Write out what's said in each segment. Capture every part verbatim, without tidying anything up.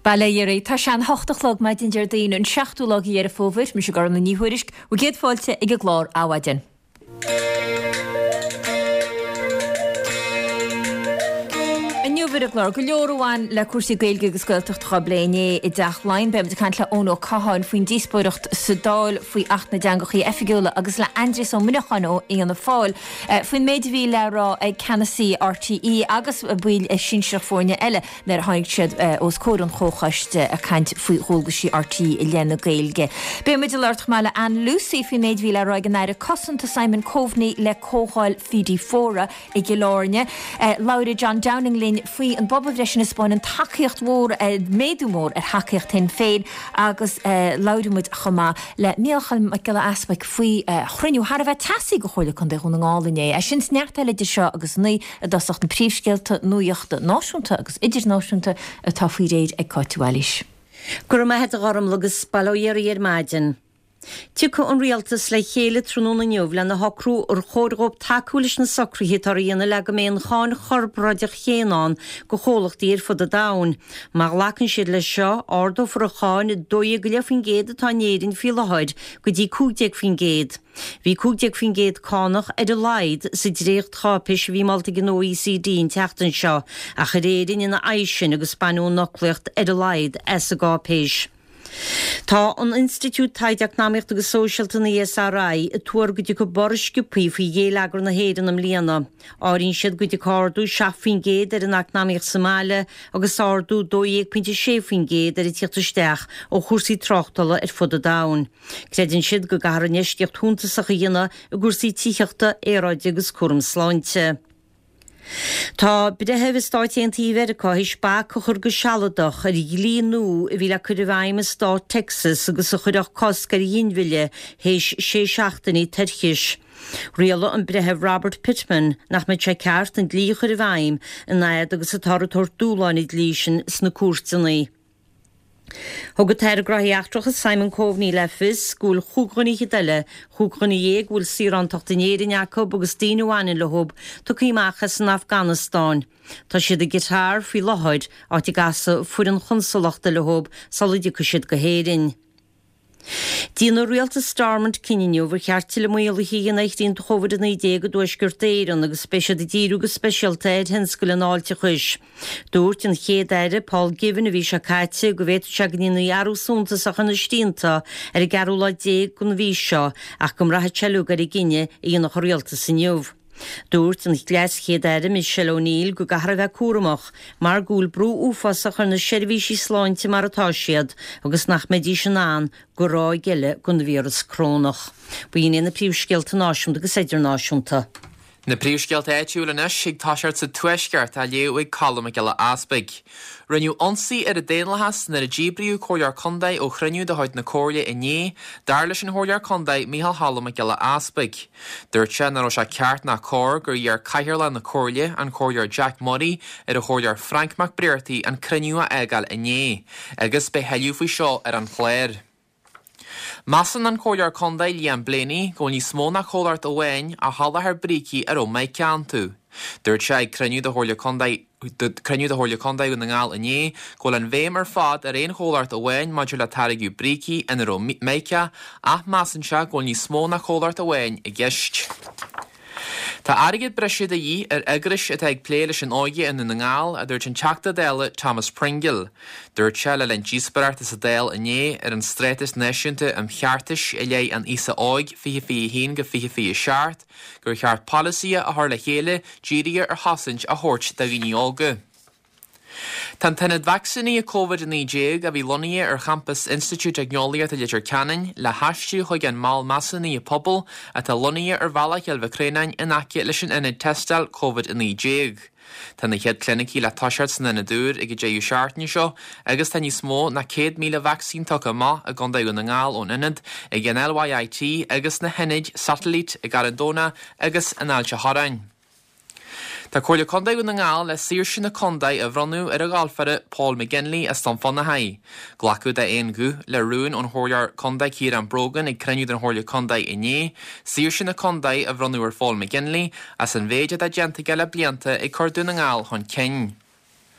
Bala Yeri, tá sean hochtachlog maid in Jardín an seachtúlog ar a fóbhir, mis gar na níhuiirisk, u géad fáilte ag a glár áhaidin. Bit glár go leorháin le cuasí gaeilge go scoilteach trabléine i dachláin be de cantla ónó caháin faoin díspóireacht sa dáil faoi acht na deangachaí effigiúla agus le Andrés ó Minachanó í an na fáil. Faoin méidhí le rá ag Canasí R T E agus buil sinseach fórne eile nar haig siad os córan chóchaiste a cant faoi hólgasí R T E i léna gaeilge. Be mid leirtach meile Anne Lucy faoin méidhí le rá gan nair cosanta Simon Coveney le cóháil fidi fóra i gilárne. Laura John Downing Lynn an Bob Vresin is spain an takeíocht mór méadúmór ar haceocht tin féin agus laudumid chama le míochal me gile aspaig faoi chruinniú har a bheith tasí go choile chun de chun ngálané. A sin sneachtaile de seo agus ní a dasacht an príomhscéalta nuíochta náisiúnta agus idir náisiúnta a tá faoi réid ag cáitiúáis. Gur me het a garm agus ballóirí ar maidin. Tucha an rialtas le chéile trúna neomh le na hocrú ar chóirgóp takeúlis na socrthaí tar dhéana le go mbeon cháin chorbráideach chéanán go cholacht íar fud a dain. Mar lecan siad le seo ardó for a cháin dói go le fin géad atá néirin fi lehaid go dtí cúdeag fin géad. Bhí cúdeag fin géad cánach ar a laid sa dréocht chápis bhí malta gan O E C D in teachtan seo a churéirin ina aisin agus banú nachleacht ar a laid es a gápéis. Tá an Institute Taideachnaíocht agus Socialta na E S R I a tuair go dtí go borisciúpaí faoi dhéalagar na héireann am líana. Áiríonn siad go dtí cardú seafaoin géad ar an acnaíocht Somália agus ardú dóag pinte séfaoin géad ar i tíochtasteach ó chuirsaí trochtala ar fud a dain. Credann siad go gahar an eisteocht thúntaach a dhéana a gúrsaí tíochta éráide agus cuairm sláinte. Tá bide hefh stáitiantí Verica hís ba chur go sealadach ar líonú a bhí le chur bhhaim stá Texas agus a chuideach coscar dhéonmhile héis sé seachtaí terchis. Riala an bretheh Robert Pittman nach me sé ceart an glí chur bhhaim in naiad agus a tarúir dúláin i dlísin sna cuairteannaí. Thugad teir graí achtrachas Simon Coveney le fis gúil chúgranní hideile, chúgranní dhéag bhfuil sírantacht in éirin Jacob agus dínuáin le hób tu cíimachas in Afghanistáin. Tá siad a gitar fí lehaid áit i gasa fuair an chunsalachta le hób salúide go siad go héirin. Díana rialta Stormont cinniú bhar cheartile muola híon échtíon chovad in idé go dúisgur déiran agus spéisiad i díú go speisialtaid henscoil an áilte chuis. Dúirt an chéad éire Paul Given a bhí se caite go bhéit seagnína jarúsúnta sa chuna stínta ar i garúla dé gon bhí seo ach gom rathe teúgar i gine i dhéanach rialta san neomh. Dúirt an gleas chéad éire Michelle O'Neill go gahar bheith cuaramach mar gúil brú úfasach ar na seirbhísí sláinte mar atá siad agus nach méidí sin an go rá geile gon víras crónach. Bhíon na príomhscéalta náisiúnta agus idirnáisiúnta. Na príomhscéalta éitiúlanis sig táseart sa tuisceart a léú ag callam a geile aspaig. Rinneú onsaí ar a déanalachas na a ddíbriú cóilear condaid ó chruinniú de háid na cóirle i ní, dar leis an chóilear condaid Mícheál Hallam a geile aspaig. Dúirt sé na se ceart na cór gur dhear caithearla na cóirle an cóilear Jack Murray ar a chóilear Frank McBrearty an chruinniú a eagal i ní, agus be heiliú faoi seo ar an chléir. Masan an cóilear condaid líon bléanaí go ní smó na chóileart óhain a hallahar brící ar ó méid ceann tú. Dúirt sé ag cruniú de chóilear condaid cruniú de chóilear condaid go na ngáil iné, go an bhéim ar fad ar éon chóileart óhain maidir le tarigú brící in ar ó méice ach masan se go ní smó na chóileart óhain i gceist. Tá airgid breisiad a dhí ar agris a ag plé leis an áige in na ngáil a dúirt an teachta déile Thomas Pringle. Dúirt se le len díosparartas a déil iné ar an stréitis náisiúnta an cheartais i lé an isa áig fiche fi hín go fiche fi seart, gur cheart policia a thar le chéile díria ar hasint a thuirt da bhí níolga. Tan tenad vaccinaí a COVID in nídéag a bhí lonaí ar Campus Institute Agneolaíocht a Lidir Canan le haistú chuig an máil masanaí a pobl a tá lonaí ar bhealach eilbh Crénain in aici leis an inid testal COVID in nídéag. Tá na chéad clinicí le táseart san ina dúr ag déú seaartní seo agus tá níos mó na céad míle vaccín tucha má a gandaú na ngáil ón inid ag an L Y I T agus na henid satellite ag Garandona agus an Ailte Harain. Tá cóilear condaid na ngáil le sír sin na condaid a bhranú ar a gáilfare Paul McGinley a stamfan na haid. Glacu de éon gu le rún an chóilear condaid cír an brogan ag cruniú den chóilear condaid iné, sír sin na condaid a bhranú ar Paul McGinley as an bhéide a genta geile blianta ag cordú na ngáil chun cin.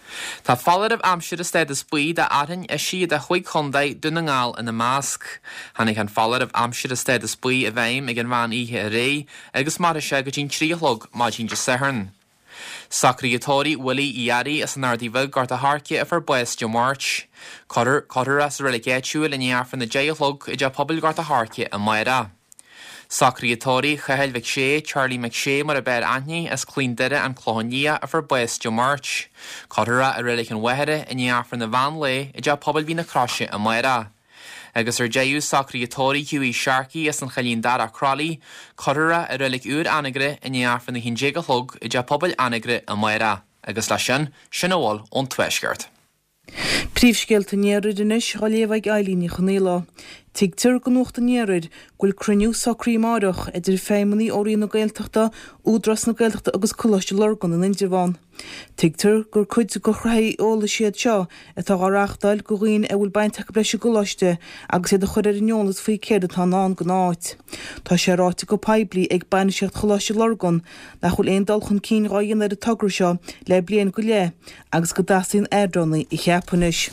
Tá fallad of amsir a stead is bui da arin a siad a chuig chundai dun ngal in a mask. Hannig an fallad of amsir a stead is bui a veim ag an van ihe a rei, agus mar a se go jin tríolog ma jin just sehern. Sacratóí Willie Iari as an ardíbh gart a harcia a for bues de March. Cotter cotter as relegéisiúil in neafran na jailog i de pobl gart a harcia a maira. Sacratóí Chael McShay, Charlie McShay mar a bear Anthony as clean dere an clohonia a for bues de March. Cotter a relig an wehere in neafran na van le i de pobl vi na crashe a maira. Agus ar jayú Sacratóí Hughie Sharkey as an chalín dar a Crawley, Corra a relic úr anagre in neafran na hin jega hog i de pobl anagre a maira. Agus la sin, sin awal on tweshgart. Príomhscéalta néarid inis choléomhaigh eilíní chonéla. Tigtar go nuachta néarid gúil cruniú sacraí marach idir féimení óí na gailteachta údras na gailteachta agus coláiste lorgan in Indirvan. Tigtar gur cuid go chraí óla siad seo atá gharachtail go ghaoin e bhfuil bainteach breise coláiste agus iad a chuir ar neolalas faoi céad atá ná go náit. Tá sé ráite go peblií ag bainiseocht coláiste lorgan nach chfuil éon dulchan cín ráin ar a tugra seo le blian go lé agus go dasaíon airdronaí i cheapanis.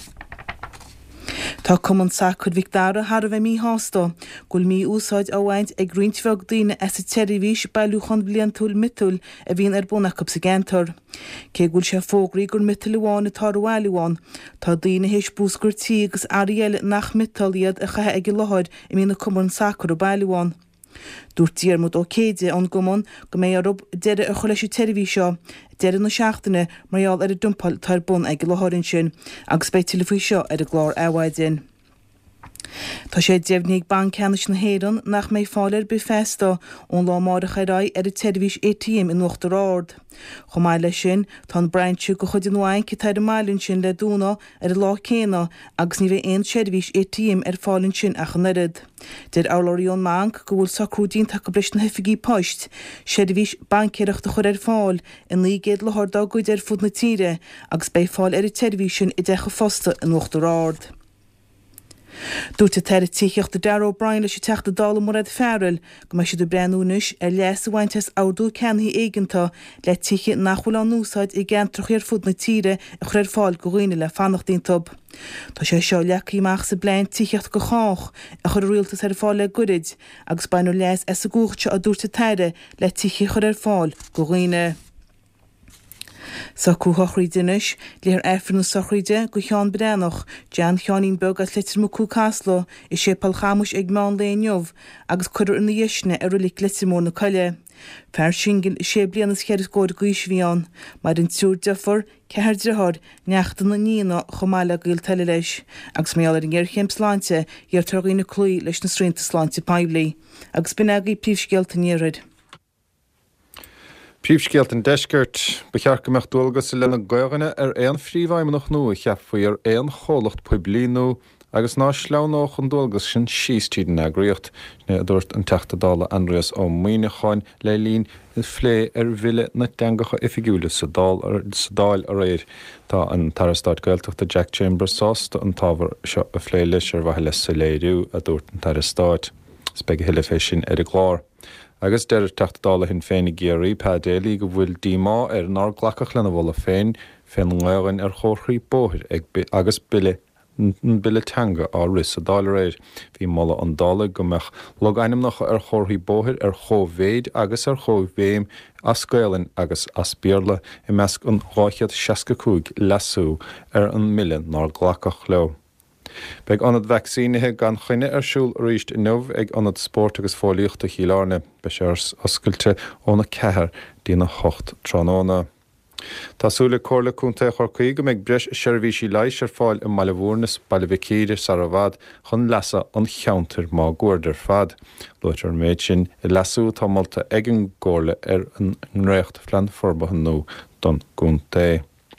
Tá cumann sacrad Victoria har a bheith mí hásta, gúil mí úsáid a bhaint ag rintfeag daoine as a teirihís bailúchan blian túil mitúil a bhíon ar bunach sa gentar. Cé gúil sé fógraí gur mitúil bháin atá bhhailúháin, tá daoine héis búsgur tí agus ariel nach mitúil iad a chathe ag láthir i mína cumann sacrad ó bailúháin. Dúirt Diarmid ó céide an gomón go mé arb deire a choleisiú teirihí seo, deire na seachtaine marall ar a dumpal tar bun ag láthirinn sin, agus bei tilfaí seo ar a glár áhaidin. Tá sé deimhníigh banceannis na héan nach mé fáilir be festa ón lá mar a chairá ar a teirhís A T M in nuachtar ard. Chomáid lei sin tá breintú go chud inháin ci tair mailinn sin le dúna ar a lá céna agus ní bheith aon teirhís A T M ar fáilinn sin a chanerid. Deir álaíon mang go bhfuil sacrúdín take bris na hefigií poist, séirhís bancéireachta chur ar fáil in lígéad lethardá goid ar fud na tíre agus bei fáil ar a teirhís sin i d decha fosta in nuachtar ard. Dúirt a teir tíocht a Darragh O'Brien leis teachta dála mar ad fearil go mai si do breanúnis ar leas a bhaintes árdú ceannaí éigenta le tíche nachhfuil an núsáid i gceantrach ar fud na tíre a chur ar fáil go ghaoine le fannachtaín tub. Tá sé seo leachíach sa blein tíocht go chách a chur rialtas ar fáil le gurid agus bainú leas as a gúchte a dúirt a teire le tíche chur ar fáil go ghaoine. Sa cúthachraí dinis, léir efran na sochraide go cheán breanach, Jean cheanín beg as litir mo cú caslo i sé palchamus ag meán léonmh agus chuir in na dhéisne ar rulik litir mór na coile. Fer singil i sé blianas cheir góir gúismhíán, mar in túr deafar ceir drethir neachta na níana chomáile gail teile leis, agus méall ar an ggéir sláinte ar tugaí na clúí leis na srínta sláinte peblií, agus binagaí príomhscéalta néarid. Príomhscéalt an deisgurt bechearcameach dulgus sa lena gaghine ar éon phríomhhaimimeach nó cheapfaí ar éon cholacht poiblínú agus ná sleánách an dulgus sin síostíad na agréocht ne a dúirt an teachtadála Andreas ó Muoineáin le lín is phlé ar bhile na deangacha ifigiúla sa dáil a réir. Tá an tarastáid gailteachta Jack Chambers sásta an tábhar seo a phlé leis ar bhaile sa léirú a dúirt an tarastáid. Spege hiile fé sin ar a glár. Agus deir teachtadála hin féin i géirí pedéalaí go bhfuil dímá ar nar ghlacach lena bhla féin féin ngáin ar chórchaí bóthir agus bille bille teanga á ris a dála réir. Bhí molla an dála go meach log ainmnacha ar chórchaí bóthir ar chómhéid agus ar chómhéim as scaoileann agus as bíorla i measc an gháichead seasca cúig lesú ar an milliún nar ghlacach leo. Beg anad vaccínithe gan chuine ar siúl ríist i nómh ag anad sport agus fáilíochta chiileárne be sé oscailte óna cethir dína hocht tróna. Tásúla cóla cúnta chorcaí go méid breis seirbhísí leiis ar fáil i Malahúrnas bailbhicíidir Saravad chun lesa an cheantar má gúirdar fad. Luitar méid sin i lesú tá molta ag an ggóla ar an réocht flean forbathan nó don cúnta.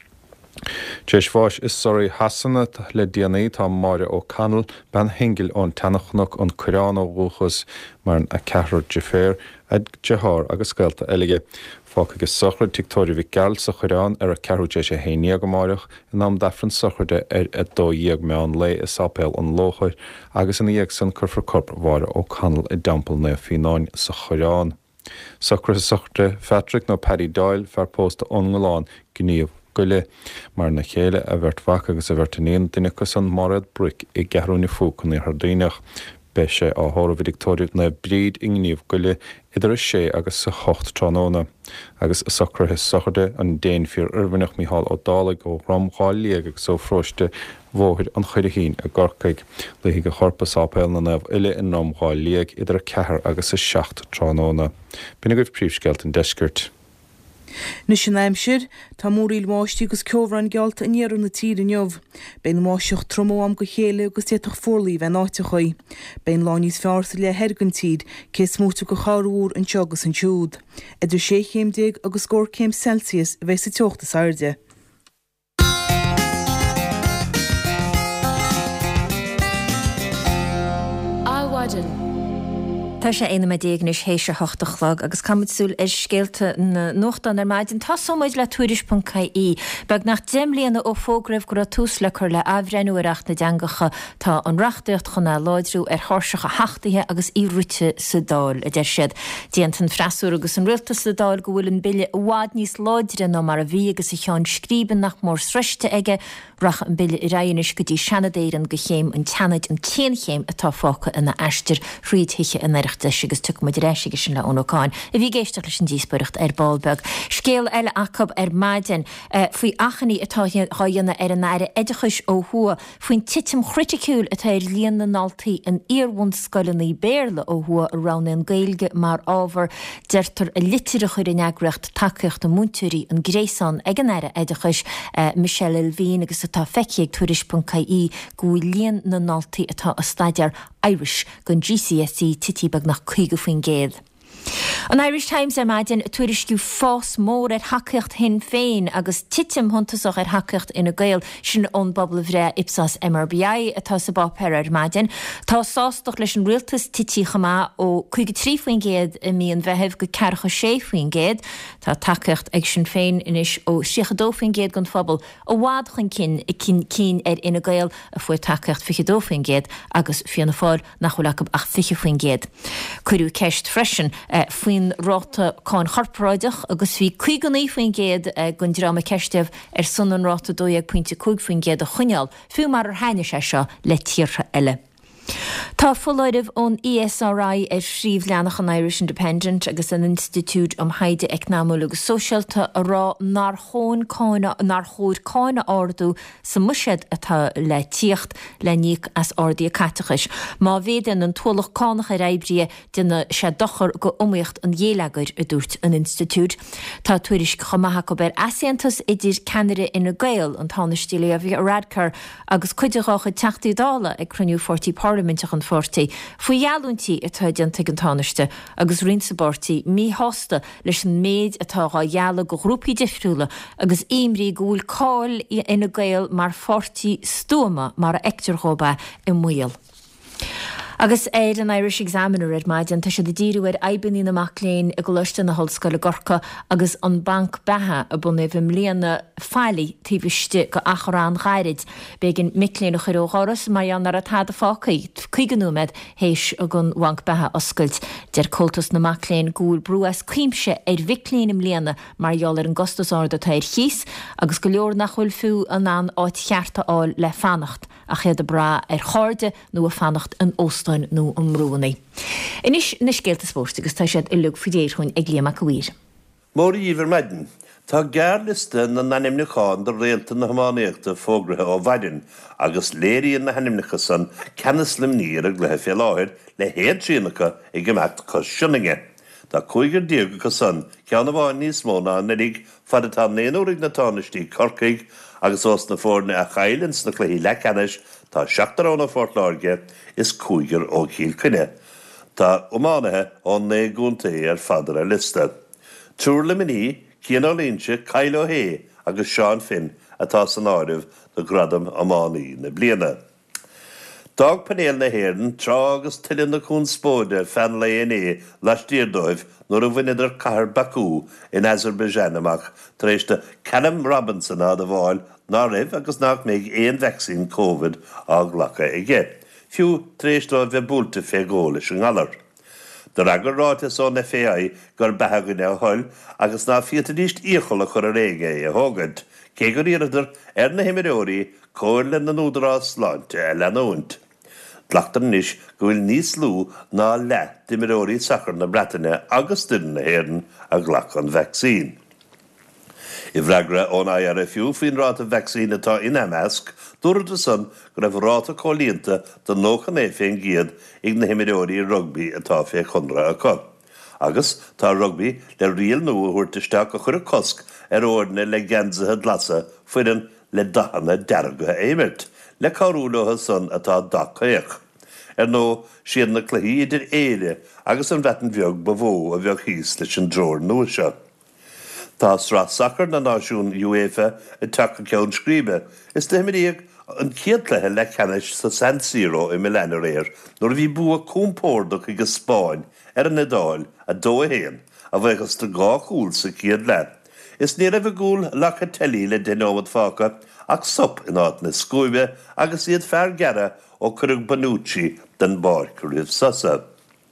Tréis fáis is soirí hasanna le déanaí tá Máire ó Canal ben hingil ón tanachnach an Corán ó Bhuachas mar a cethir de fér ag dethár agus scailta eige. Fág agus sochraid tictóirí bhí geall sa Corán ar a ceithú de sé héine go máireach in am defran sochraide ar a dóíag me an lé is sapéil an lóchair agus in íag san curfar corp Máire ó Canal i dampel na fiáin sa Corán. Sochra sochraide Patrick nó Paddy Doyle fear pósta an Ngláán gníomh goile mar na chéile a bhirt bhacha agus a bhirt aon duine cos an marad bric i gcearúna fúcan í thdaoineach be sé á thóra Victoria na bríd ingníomh goile idir sé agus sa hocht tróna agus sacrthe sacharde an déin fíor urbannach Mícheál Ó Dála ó Ramháil agus ó froiste bmhóthir an chuide hín a gorcaig le go chorpa sápéil na nabh ile in Ramháil idir cethir agus sa seacht tróna. Bína goibh príomhsceilt an deiscirt. Nus sin aimsir, tá móríl máistí agus ceomhran gealta in éarú na tír in jobh. Bein máiseocht tromó am go chéile agus téach fórlaí bheith náte chuí. Bein lánís fearsa le hergan tíd, cé smúta go cháúr an teagas an siúd. Idir sé chéim déag agus scór céim Celsius bheith sa teochtas airde. Áhaidan. Tá sé éana me déagnis hééis se hochtachlog agus camidsúil ar scéalta na nóchtan ar maidin tá somaid le tuairis.caí beag nach déimlíanana ó fógribh go tús le chur le abhrenúireacht na deangacha tá an reachtaíocht chuna láidrú ar thorsacha heachtaithe agus íruite sa dáil a d siad. Déantan freisú agus an rialta sa dáil go bhfuil an bille bhád níos láidre nó mar a bhí agus i teán scríban nach mór sreiste aige rach an bille i raionis go dtí seanadéiran go chéim an teanaid an céanchéim atá fácha ina eistir phríomhthiche in agus tu mu réisiige sin le ónáin. I bhí géisteach leis an díosbaireacht ar Ballbeg. Scéal eile acab ar maidin faoi achanní atá dhéanana ar an aire éidechais ó thua faoin titim chriticúil atá ar líon na náltaí an íorhain scoileannaí béarla ó thua arán an Gaeilge mar ábhar deirtar a litir chuir in eagreacht takeocht a múntúirí an gréasán ag an aire éidechais Michelle Elvine agus atá feici ag tuairis.caí go líon na náltaí atá a staidir Irish gon G C S E tití bag nach chuige faoin géad. An Irish Times ar maidin tuairisciú fós mór ar haceocht hin féin agus titim huntasach ar haceocht ina Gael sin ón bobbal bhré ipsas M R B I atá sa bápéir ar maidin. Tá sástoch leis an rialtas tití chamá ó chuige trí faoin géad i míon bheitheh go cearcha sé faoin géad. Tá takeocht ag sin féin inis ó sichadó faoin géad gon phobal ó bhád chun cin i cin cín ar ina Gael a fuair takeocht fichadó faoin géad agus fianna fáil nach chulacab ach fiche faoin géad. Cuirú ceist freisin faoin ráta cáin charpráideach agus bhí chuiganí faoin géad gon dráma ceisteh ar sun an ráta dóag pointe cúig faoin géad a chuineáil fiú mar ar haine sé seo le tíortha eile. Tá foláideh ón E S R I ar sríomh leannach an Irish Independent agus an Institute am Haide Eicneamú agus Sóisialta a rá nar chóin cáine nar chóir cáine ardú sa muisiad atá le tíocht le níoc as ordaí a catachais. Má bhéidir an tualach cánach a raibrí duna sé dochar go umíocht an dhéalagur a dúirt an Institute. Tá tuairis chomaithe go ber asiantas idir Canada ina Gael an tánastíle a bhí a radcar agus cuideácha teachtaí dála ag cruniú forty Parliamentach an forty. Fuoi jaúntí atá deanta an tánaiste agus rinsabortí mí hosta leis an méid atá á jaala go grúpi difriúla agus imrí gúil cáil ina Gael mar forty stúma mar a ectorróba i muil. Agus éid an Irish Examiner ar maidin tá sé de díú ar aibaní na macléin a go luiste na hallscoile Gorca agus an bank bethe a bunaibh mlíana fáilí tíbiste go acharán gairid begin miléin chuir óáras mai an ar a tá a fácaí chuiganúmed hééis a gon bank bethe oscailt der coltas na macléin gúil brúas cuimse ar viclín im líana mar joall ar an gostasáda tá ar chiís agus go leor nach chuil fiú an an áit chearta áil le fannacht a chéad a bra ar cháde nó a fannacht an óstáin nó an mrúnaí. Inis na scéalta spórt agus tá siad i lug fidéir chuin ag léamach go bhuiir. Mórí íomhar maidin, tá gear liste na nanimneáin do réalta na hamáíochta fógrathe ó bhaidin agus léiríon na hanimnecha san cenas limníir a gluthe fé láthir le héad tríanacha i gceacht cos sinninge. Tá chuigur díoga go san ceanna bháin níos móna na rig fad atá néanúrig na tánistí corcaig agus os na fórna a chailins na chluí le canis tá seachtarán a Fort Láirge is cúigur ó Chill Cuine. Tá umánathe ón né gúntaí ar fadar a lista. Túr le miní cían á línse Kyle O'Hay agus Sean Finn atá san áirih do gradam amánaí na bliana. Dag panéal na héireann trá agus tuileann na cún spóide fan le é leis dírdóibh nuair a bhainidir cahar Baku in Azerbaijan amach tar éis de Callum Robinson á do bháil ná raibh agus nach méid éon vaccín Covid á ghlacha ige. Fiú tréisdó bheith búlta fégó leis an galar. Dar agur rátas ón F A I gur bethegann á thoil agus ná fiata díist íchola chur a réige é a thógad, cé gur iiridir ar na himimeóí cóir le na núdarrás láinte e leanúint. Dlachtar níis go bhfuil níos lú ná le dimimeóí sachar na Bretainine agus duine na hÉireann a ghlach an vaccín. I bhreagra ón A R F U faoin ráta vaccín atá in measc, dúir de san go raibh ráta cólíonta don nóchan é féin giad ag na himimeóí rugby atá fé chunra acu. Agus tá rugby le rial nó a thuirteteach a chur a cosc ar orna le genzathe glasa fuidan le dahanna dergatha éimirt, le carúlathe san atá dachaíoch. Ar nó siad na cluichí idir éire agus an bhetan bheag ba bhó a bheag híos leis an dróir nua seo. Tá srá sacr na náisiún UEFA i take ceann scríbe, is de himiríag an ciadlathe le cheannis sa San Siro i Milán réir, nuair bhí bua cúmpórdach ag Spáin ar an Nadáil a dó a héan, a bheitgus de gá chúl sa ciad le. Is ní raibh gúil lecha telí le denómad fáca ach sop in áit na scúibe agus iad fear gearra ó curug Bonucci den barc riamh sasa.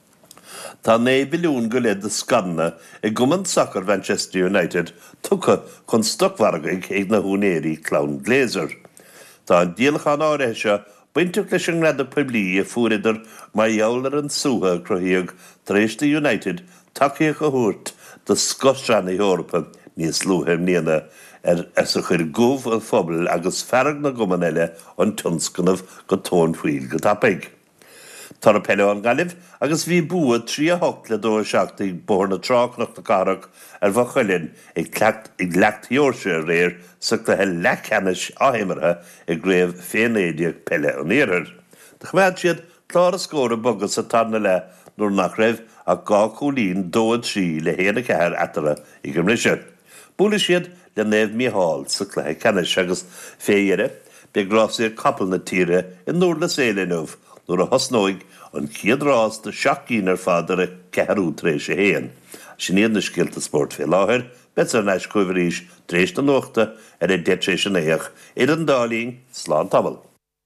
Tá né biliún go lead a scanna i gcumann sacr Manchester United tucha chun stochhargaigh ag na húnéirí Clown Glazer. Tá an díalachan áirithe bainteach leis an rada poiblí a fuaidir mar jaolar an sútha cruthaíoch tréiste United takeíoch a thuairt de Scotland i Eorpa níos lúthir níana ar as a chuir gomh an phobal agus ferrag na gcumann eile an tionscanmh go tón fuil go tapaig. Tar a peile an galibh agus bhí bua trí a hocht le dó seachtaí bór na tráchnach na carach ar bha chuilinn ag cleacht ag leacht Yorkshire réir suchttathe lechanis áhéimithe ag gréibh féinéideach peile an éireir. De chmead siad chlár a scóra bogus sa tarna le nuair nach raibh a gá cúlín dóad trí le héana ceair atara i gimrise. Búla siad le néamh míháil sa chluthe canis agus féire be grásaí capal na tíre in núr le séileanmh nuair a hosnóig an ciad rás de seaachcín ar fadar a ceharú tréis a héan. Sin iad na scialta sport fé láthir, bet ar neis cuimhrís tréis na nuachta ar a detréis an éach iad an dálín slán tabal.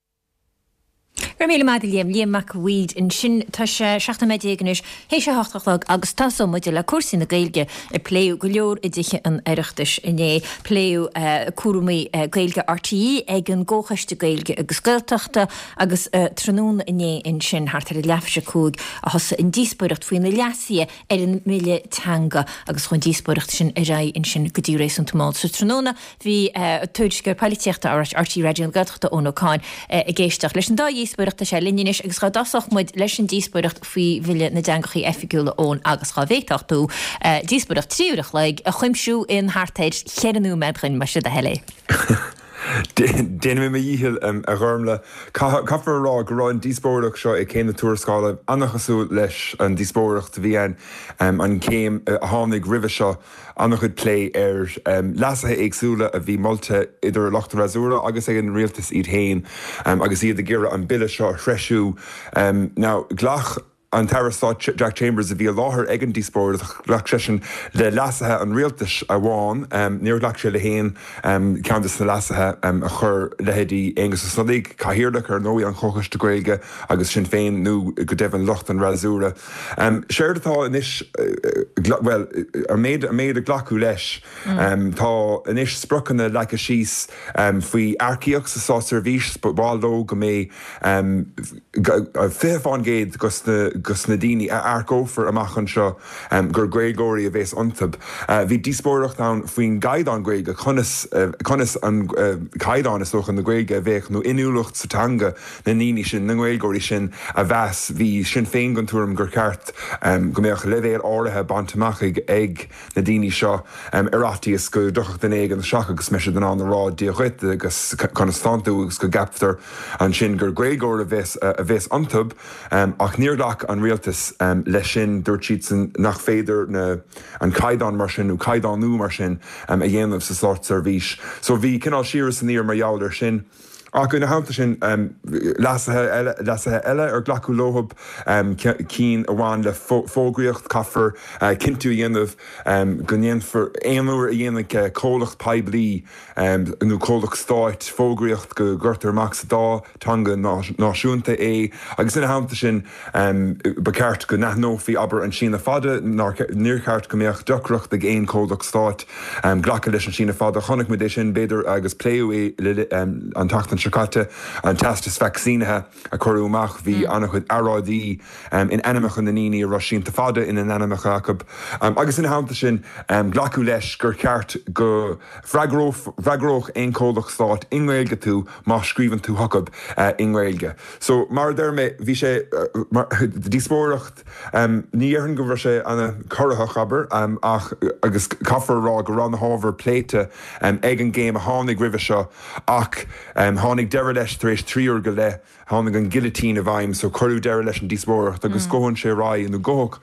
Gur míle maid léam léam mac weed in sin tá sé seachta méideaganis hé sé háchtach agus tasó muide le cuasaí na gailge i pléú go leor i dtithe an aireachtas inné pléú cuairmaí gailge R T E ag an ggóchaiste gailge agus gailteachta agus tróna inné in sin hartar leafse cúg a thosa in díosbaireacht faoin na leasí ar an mille teanga agus chuin díosbaireacht sin i rá in sin go dtí rééis an tomáil. So tróna bhí tuairisgur peilíteachta ar R T E radio an gailteachta ón Ócáin i ggéisteach leis an dá díosbaireachta sé linnéis agus cha dasach muid leis an díosbaireacht faoi bhile na deangachaí effigiúla ón agus cha bhéachtaú díosbaireacht tríúireach le a chuimsú in háteid cheanú mechain mar si a heile. Déanam mé díhil a ghormla caafar rá go ráin díosbaireach seo i céim na túrascála annachasú leis an díosbaireacht bhí an céim a tháinig ribh seo annach chud lé ar lasathe éagsúla a bhí molta idir Lochta Razúra agus ag an rialtas iad hain agus iad a ggéire an bille seo threisiú ná glach an tarrastá Jack Chambers a bhí láthair ag an díosbaireacht ghlach sesin le lasathe an rialtas a bháin níor ghlach sé le héin ceantas na lasathe a chur lehéadí agus sa snadaigh caihirdach ar nóí an chochas de Gaeilge agus sin féin nó go dibh an Locht an Razúra. Séir atá inis well ar méid a méid a ghlachú leis tá inis sprochanna le a síos faoi arciíoch sa sáir bhís báildó go mé féháin géad gus na gus na daoine a arcófar amachchan seo gur Gréigóirí a bhés antab. Bhí díosbaireacht ann faoin gaidan Gaeilge chunas an caidan is socha na Gaeilge a bheith nó inúlacht satanga na níní sin na Gréigóirí sin a bheas bhí sin féin gan túm gur ceart go méoch levéil áirithe bantamach ag na daoine seo arrátíos go duchacht den éag an seach agus meisi den an rá díochuit agus chuna stanú agus go gaptar an sin gur Gréigóir a bhés antab ach níorlach an rialtas um, leis sin dúirt siad san nach féidir na an caidan mar sin ú caidanú mar sin um, a dhéanamh sa sort service. So bhí cinál siras san íar mar jaall ar sin A go na háanta sin lasathe eile ar ghlacu lóthb cín a bháin le fógraíocht caffar cinú dhéanamh gonéan for éonúair a dhéanana cólacht peblií nó cólacht stáit fógraíocht go gurtar max dá tanga náisiúnta é agus ina háanta sin ba ceart go nethnófií aber an sína fada níorcheart go méocht docrocht ag éon cólacht stáit ghlacha leis an sína fada chonig mu sin beidir agus pléú é an tatan sicate an testas vaccínathe a choúach hí annach chud aráidí in animecha na níí a rosínta fada in an animecha acab. Agus ina háanta sin ghlacu leis gur ceart go bhreagróch éon cólacht stáit inghilge tú má scríbann tú hacab inghilge. So mar derme bhí sé díspóireacht níorhann go bhar sé anna choratha chabar ach agus cafarrá go ran hábhar pléite ag an géim a tháinig ribh seo ach tháinig deire leis tar éis tríúr go le tháinig an guillotine a bhaim so choú deire leis an díspóireacht agus scóhann sé rá inú ggóg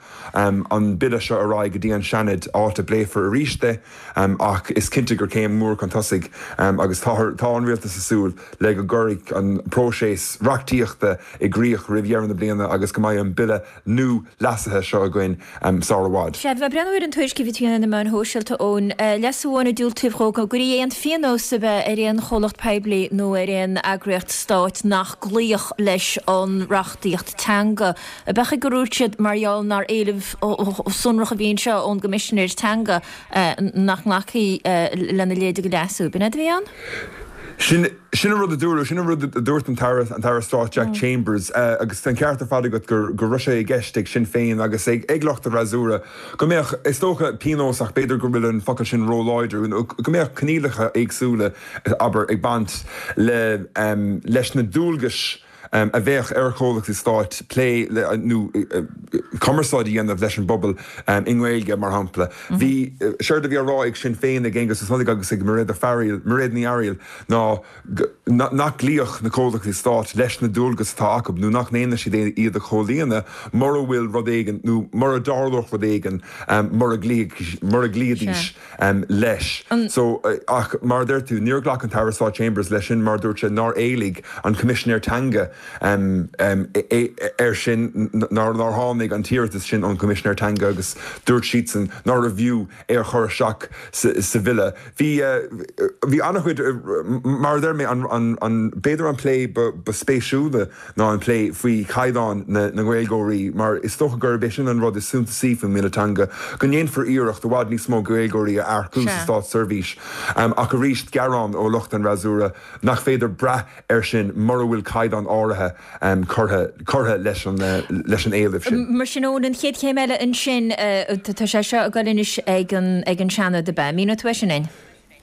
an bile seo a rá go dtí an seanad áit a bléfar a ríiste ach is cinnte gur céim mór chu tosaigh agus tá an rialta sa súil le go gcuirigh an próséis reachtaíochta i gríoch rihhearan na bliana agus go mbeidh an bile nó lasathe seo a gcuin sáhád. Sé bheith brenneir an tuisci bhítíanana na man hóisiilta ón leasúháinna dúiltíomhró go gurí éon fianósa bheith ar éon cholacht peblií nó ar éon agriocht stáit nach glíoch leis an reachtaíocht teanga. A becha gurúirtead marall nar éileh ó sunracha bhíonn seo ón gomisisinéir teanga nach nachaí lena léide go leasú. Bina bhíon? Sin sinna rud a dúra, sinna rud a dúirt an taras an taras Strauss Jack Chambers agus tan ceart a fada gur gur ruise i gceiste sin féin agus ag aglacht a razúra. Go méoch is tócha pínóach beidir gur bhfuil an focail sin róláidir, go méoch cnílacha agsúla aber ag bant le leis na dúlgas Um, a bheith ar cholacht is stáit lé nó commerceáid dhéanamh leis an bobbal inghilge mar hampla. Bhí seir a bhí ráig sin féin a ggégus is thonig agus ag marid a fearil, marid ní airiil ná nach líoch na cholacht is stáit leis na dúlgus tá acab nó nach néana si dé iad a cholíana mar a bhfuil rud éigen nó mar a dárloch rud éigen mar a glíadís leis. So ach mar d tú níor ghlach an Tarasá Chambers leis sin mar dúirt sé ná élig an Commissioner Tanga Um, um, er sin nar hánig an tíirtas sin an Commissioner Tanga agus dúirt sísan nar review ar chur seach sa vile. Bhí bhí annachhuid mar der mé an béidir an play ba spéisiúla ná an play faoi caiidán na Gaelgóirí mar is stocha gur bé sin an rud is súnta sí fan Míletanga go ndéon for íirecht do bhád níos mó Gaelgóirí a aircús Stát Servís ach go ríist garrán ó Locht an Razúra nach féidir breth ar sin mar bhfuil caiidán áirithe chutha leis an éileh sin. Mar sin ón an chéad chéim eile an sin tá sé seo a gaiinis ag an seanna de be. Mína tú sin in?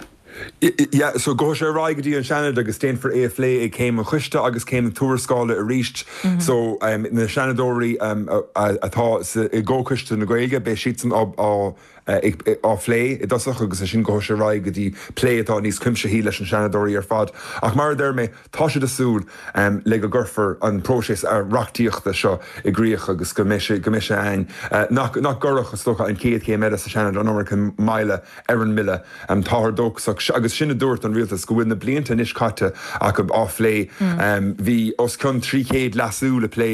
Yeah, so go sé ráigetí an seanad agus téin for é lé ag céim an chuiste agus céim an túrascála a ríist. So um, na seanadóirí um, atá i ggócuiste na Gaeilge bé sian á á phlé, i dasach agus sin go sé ráig go dtí plé atá níos cuimse hí leis an seanadóirí ar fad. Ach mar der mé tá sé asúl um, le go ggurfar an próséis ar reachtaíochta seo i gríoch agus go miise ein. Uh, nach gurach is stocha an céad céim meile sa seanad an America meile ar an mille um, táthar dóach agus sinna dúirt an rialtas go bhfuil na blianta níos caite ach go áphlé. Bhí os chun trí céad lasú le plé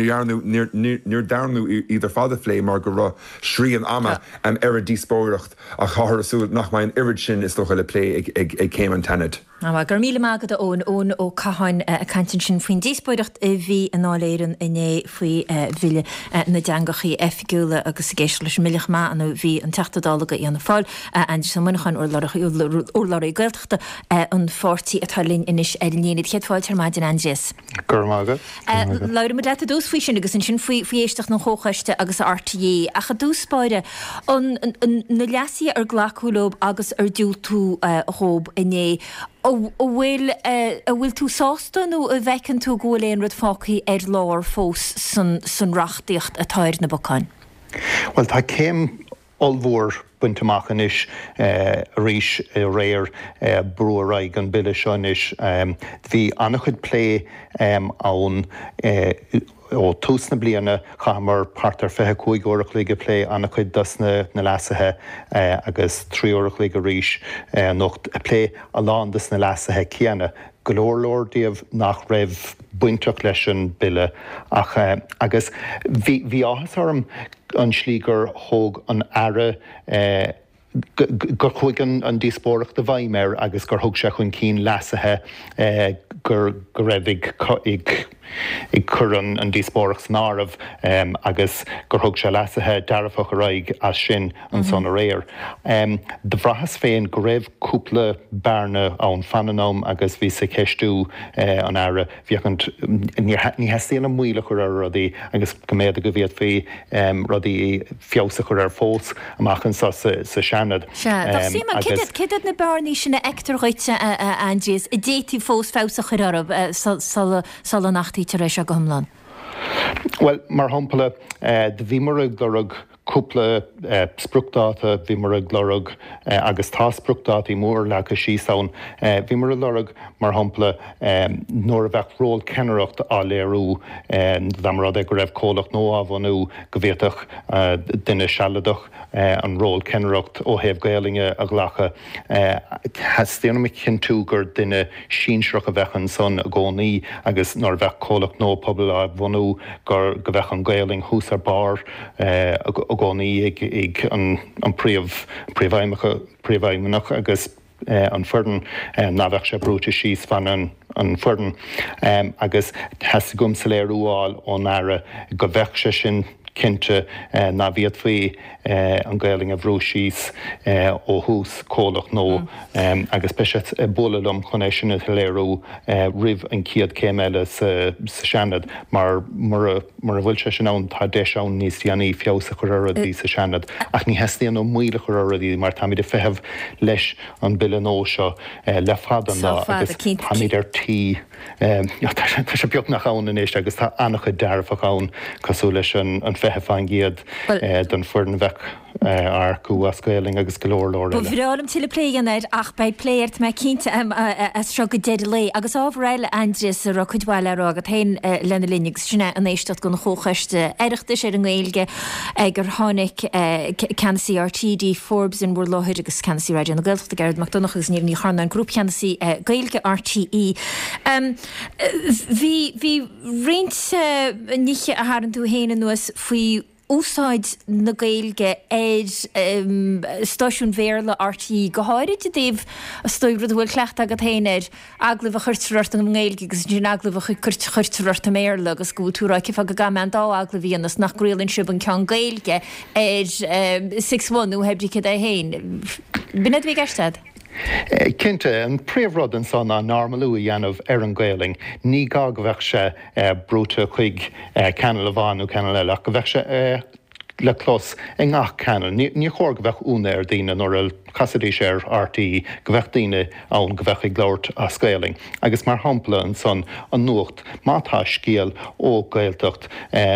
níor darnú idir fada phlé mar go ra srí an ama ar a díspóireacht a chahar asú nach mai an irid sin is stocha le plé ag céim an tanad. Á gur míle mágad a ón ón ó caáin a cantin sin faoin díspóireacht a bhí an áléiran iné faoi bhile na deangachaí efigúla agus géisi leis milliach má an bhí an teachtadálaga í an fáil an sa munachan úlaí gailteachta an fórtaí atá lín inis líanaad chéadháil tar maidin Andrés. Gur mágad. Lair mu leita dús faoi sin agus sin faoi éisteach nó chóchaiste agus R T é a cha dúspáide an na leasí ar ghlacúlób agus ar dúil tú hób iné bhfuil bhfuil tú sásta nó a bhecinn tú ggóléon rud fácaí ar lár fós san reachtaíocht a táir na bocáin? Well, tá céim olmhór buinteachchan is ríis réir brúraig an bille seán is. Bhí annach chud lé ann ó túsna bliana chamar pátar fethe cúig óra chuige lé anna chuid dusna na lasathe agus trí óra chuige ríis nocht a lé a lán dus na lasathe ceanna golóirlórdíomh nach raibh buinteach leis an bille ach agus bhí áthas orm an slígur thóg an aire gur chuig an díospóireachta bhaimir agus gur thug sé chun cín leasathe gur go raibh ag ag chur an díospóireach san áireamh agus gur thug sé leasathe dearfach a raig as sin an son a réir. De bhrachas féin go raibh cúpla bearna ann fananóm agus bhí sa ceistú an aire bhíochant ní heíonna muile chur ar rudaí agus go méad a go bhíad fé rudaí fiosach chur ar fós amachchan sa seanad. Kidad na bearnaí sinna ectarghite Andreas i détí fós fásach chur arab sal an nachtaí éis a gomlan. Well, mar hampla de bhí mar glorug cúpla spruchdáta bhí mar glorug agus tá spruchdátaí mór le go síosáin. Bhí mar glorug mar hampla nóair a bheith ról cenaireacht á léirú dhamrad ag go raibh cólacht nó ábhanú go bhíoteach duine sealadach an ról cenaireacht ó thaobh Gaelinge a ghlacha. Hastíanam mi cin tú gur duine sínsreach a bhechan son a gcónaí agus nóair bheith cólacht nó pobl a bhanú gur go bheith an Gaeling hús ar bar a gcónaí ag an príomhhaimimeach agus an fudan ná bheith sé brúta síos fan an fudan agus heas gom sa léirúáil ón aire go bheith sé sin cinnte ná bhíad faoi an Gaeling a bhrú síos ó hús cólach nó agus peisiat bólalum chun é sinna léirú rih an ciad céim eile sa seanad mar mar a bhfuil sé sin ann tá déis ann níos tíanaí fiosach chur aradí sa seanad ach ní heastíon ó muile chur aradí mar tá de fehebh leis an bille nó seo le fad an lá agus tá ar tí tá sé beag nach ann in éis agus tá annach dearfach ann cosú leis an fehefáin giad don fuan bheith arcú as Gaeling agus golóirlóir. Bú bhrálam til pléanaid ach bei pléirt me cínte as seo go déad lé agus ábhreile Andreas ro chuidháil ará a tain lena linnig sinna an éisteat gon chóchaiste éireachta sé an ghilge gur tháinig Canasí R T D Forbes in bhór láthir agus Canasí Radio na Gaeltachta Gerard MacDonach agus níomh ní charna an grúp Canasí Gaeilge R T E. Bhí réint níe a háan tú héana nuas faoi úsáid na Gaeilge éid stáisiún bhéirla R T E go háirid de déobh a stoibrad bhfuil clecht agad héanaid aglah a chuirtúirt an Gaeilge agus dún aglah a chuirtúirt a méirla agus go túrá cif a go ga an dá aglah bhíonas nach gréilinn sib an cean Gaeilge éid six one ú hebdí cid é héin. Binad bhí gaistead? Cinnte an príomhrod an son an normalú dhéanamh ar an Gaeling, ní gá go bheith sé brúta chuig canal a bháinú canal eile, go bheith sé le clos i ngach canal. Ní chóir go bheith úna ar daoine nóair a chasadí sé ar R T E go bheith daoine ann go bheith ag glairt as Gaeling. Agus mar hampla an son an nuacht mátá scéal ó Gaeltacht.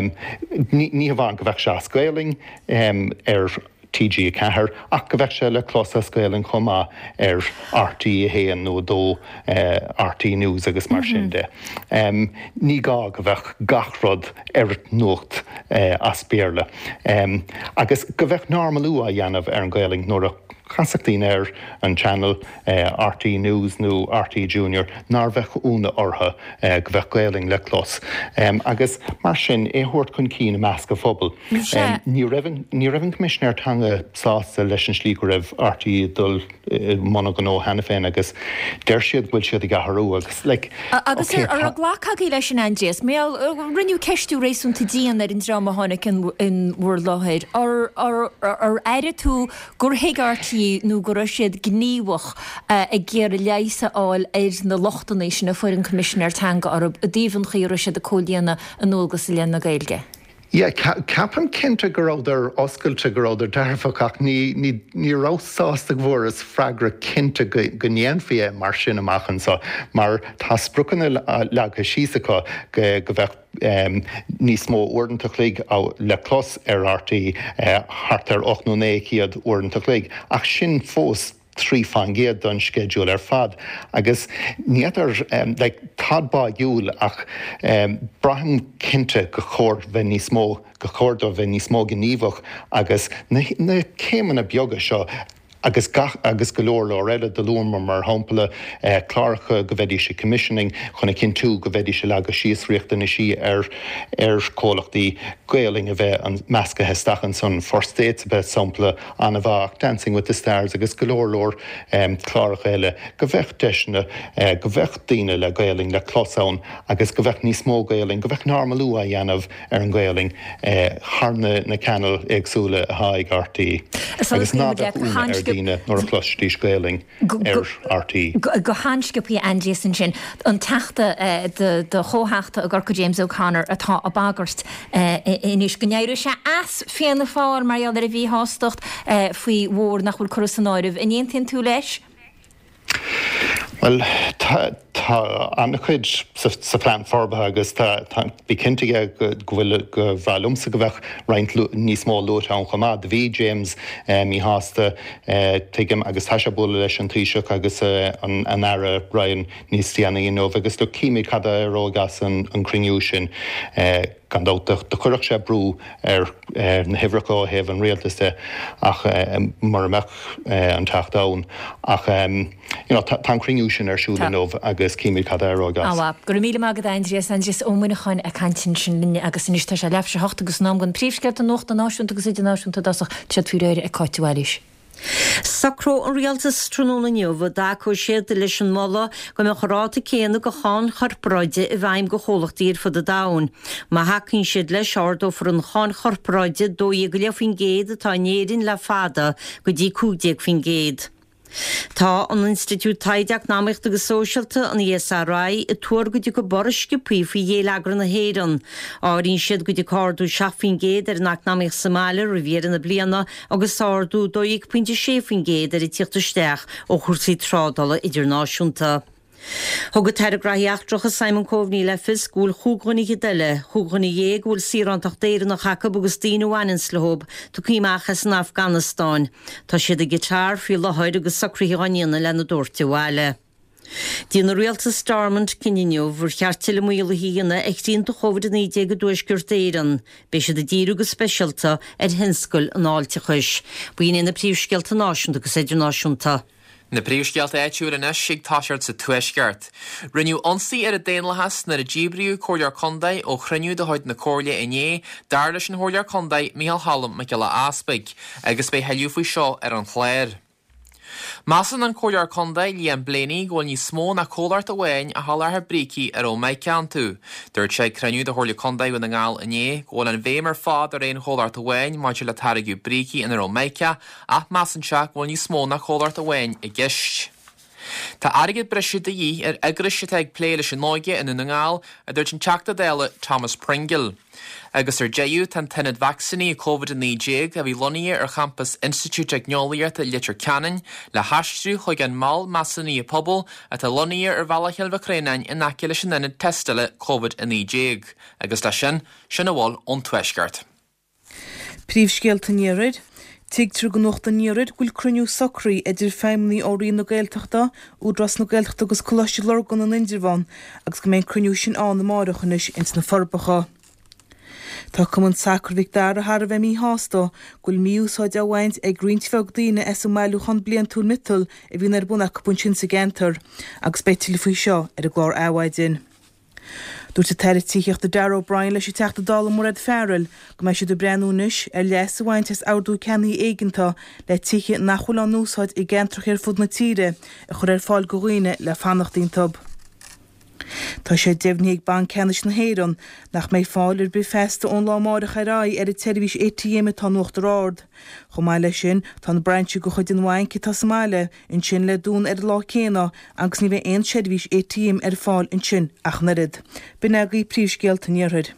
Ní bhain go bheith sé as Gaeling ar T G a cethir ach go bheith sé le clos a Gaeling chumá ar R T a héan nó dó R T News agus mar sin de. Ní gá go bheith gachrod ar nuacht as béarla. Agus go bheith normalú a dhéanamh ar an Gaeling nóair a chasachtaín ar an channel R T News nó R T Junior nar bheith úna ortha go bheith Gaeling le clos. Agus mar sin éthirt chun cín a measc a phobal. Ní raibhann commissioner tanga sásta leis an slí go raibh R T dul mna go nó hena féin agus deir siad bhfuil siad i gcatharú agus le agus ar a ghlachaí leis an Andreas mé rinneú ceistú rééisúnta díana ar an drama tháinig in bhór láthir ar éire tú gur hiig R T nó go siad gníomhach ag ggéar a leiasa áil ar na lochtanéis sin a fuair an commissioner tanga arab a dtíobhann chéir siad a cólaíanana an nógus i leanna Gaeilge. Ja, capan cinnte go ráidir oscailte go ráidir dearfach ní ní rásáasta bhór is freigra cinnte go néanfia mar sin amachchan sa mar tá sprucanna le go síosacha go bheith níos mó uirdanach lí le clos ar R T thart ar ocht nó né cíad uirdanach lí ach sin fós trí fangéad don schedule ar fad agus níidir le tadbá dúil ach braham cinnte go chóir bheith níos mó go chóir do bheith níos mó gníomhach agus na céimeanna beaga seo agus agus golóir le réile de luúmar mar hapla chláircha go bheidir sé commissioning chuna cin tú go bheidir se le go síosríochtta na si ar ar cólachtaí Gaeling a bheith an measca hestachan son forstéit be sampla anna bhach Dancing with the Stars agus golóirlór chláircha eile go bheith deisna go bheith daine le Gaeling le chlosán agus go bheith níos mó Gaeling go bheith normalú a dhéanamh ar an Gaeling charna na canal agsúla a haig R T E. Agus ná ar díine nóair a chlostí Gaeling ar R T E. Go hánscopaí Andy san sin an teachta de chóthachta a Gorca James O'Connor atá a bagart inis gnéirú se as féanna fáil mar ar a bhí hástocht faoi mhór nach bhfuil chorasanáirih in éontain tú leis? Well, tá anna chuid sa plan forbathe agus bí cinnte go bhfuil go bhheilumsa go bheith roinnt níos mó luúta an chumá de bhí James í hásta tuigim agus tá sé bula leis an tríiseach agus an aire Brian níos tíanana inómh agus do cíimi cada rógas an criniú sin gan dáach do chuireach sé brú ar na hihraá heh an réaltaiste ach mar meach an teachtáin ach tá criniú sin arsúla nómh agus cíimi cada rógas. Á gur míle agad Andreas Andreas ómuineáin a cantin sin linne agus inistá sé leh se hocht agus ná gon príomhsceart an nócht an náisiúnta agus idir náisiúnta dasach teadfuúréir a cáitiúáis. Sacró an rialtas tróna nniuh dá chu siad leis an molla go me choráta céanna go cháin chorpráide i bhaim go cholachtíir fud a dain. Má hacinn siad le seardó for an cháin chorpráide dó i go leofin géad atá néirinn le fada go dtí cúdeag fin géad. Tá an Institút Taideachnámaíocht agus Sóisialta an I S R I i tuair go dtí go borisciúpaí faoi dhéleagra na héireann. Áiríonn siad go dtí cardú seaachfin géad ar nachnámaíocht Somália riviera na bliana agus áardú dóigh puinte séfin géad ar i tíochttasteach ó chuirsaí trádala idirnáisiúnta. Thugad teirgraíachtracha Simon Coveney le fis gúil chúghannaí deile, chúghannaí dhé gúil sírántach déire nach Jacob agus Dino Wannins lehób tú cíimeachchas in Afghanistáin. Tá siad a gitar fi lehaid agus sacraíáíanana lena dúirte bhile. Dína rialta Starmont cinniu bhur cheartile muile híanana ag tíonnta chovid in éide go dúisgur déirean, bé siad a díú go speisialta ar hinscoil an áilte chuis. Buon ina príomhscealta náisiúnta agus idirnáisiúnta. Na príomhscealt éitiúil inis sig táseart sa tuaisceart. Rinneú ionsaí ar a déanalachas na a ddíbriú cóilear condaid ó chruinniú de chuid na cóirla inné, dar leis an chóilear condaid Mícheál Hallam me geile aspaig, agus bé heiliú faoi seo ar an chléir. Masan an cóilear condaid lí an bléanaí ghfuil ní smó na cóileart a bhain a hallartha brící ar ó méid cean tú. Dúirt sé cruniú de chóirla condaid go na ngáil inné, ghfuil an bhéim ar fád ar éon chóileart a bhain maidir le tarigú brící in ar ó méidce ach masan se ghfuil ní smó na cóileart a bhain i gceist. Tá airgid breisiú de dhí ar agriiste ag pléile sin nóige in na ngáil a dúirt an teachta déile Thomas Pringle. Agus ar déú tan tenad vacciní COVID nídéag a bhí loníí ar campus Institute Technoliaart a litir canan le hasstrú chuig an mal massaní a pobl a tá loníí ar bhelacheil bhcrénain in naci leis an inad testile COVID nídéag. Agus lei sin sin bháil ón tuaisceart. Príomhscealta níorid, Tigtar go nóchta níorid gúil cruniú sacraí idir feimní óí na Gaeltachta ú dras na Gaeltachta agus choláiste lorgan an Indirhán agus go mbeidh cruniú sin an na máirechanis ins na forbacha. Tá cumann sacrvigh dar a har a bheith mí hásta gúil míúsáid a bhaint ag gríntifeag daine es ó meilú chun blian tú mital i bhíon ar buna cupún sin sa gentar agus beitiile faoi seo ar a glár áhaidin. Dúirt a teir tíocht a Darragh O'Brien leis i teachta dála mórad fearil go mbeidh siad do breanúnis ar leas a bhaint is ardú ceannaí éigenta le tíche nachhuiil an núsáid i gentrach ar fud na tíre a chur ar fáil go roiine le fannachtaín tub. Tá sé deimhníigh ban ceannis na héireann nach méid fáil ar bu festa ón lámáireach a rá ar i televís A T M tá nuachtar rád. Chomh maith lei sin tá na breintse go chuid an bhain ci tá Somália in sin le dún ar lá céna agus ní bheith aon televís A T M ar fáil in sin ach narid. B'nagaí príomhscealta níorthaid.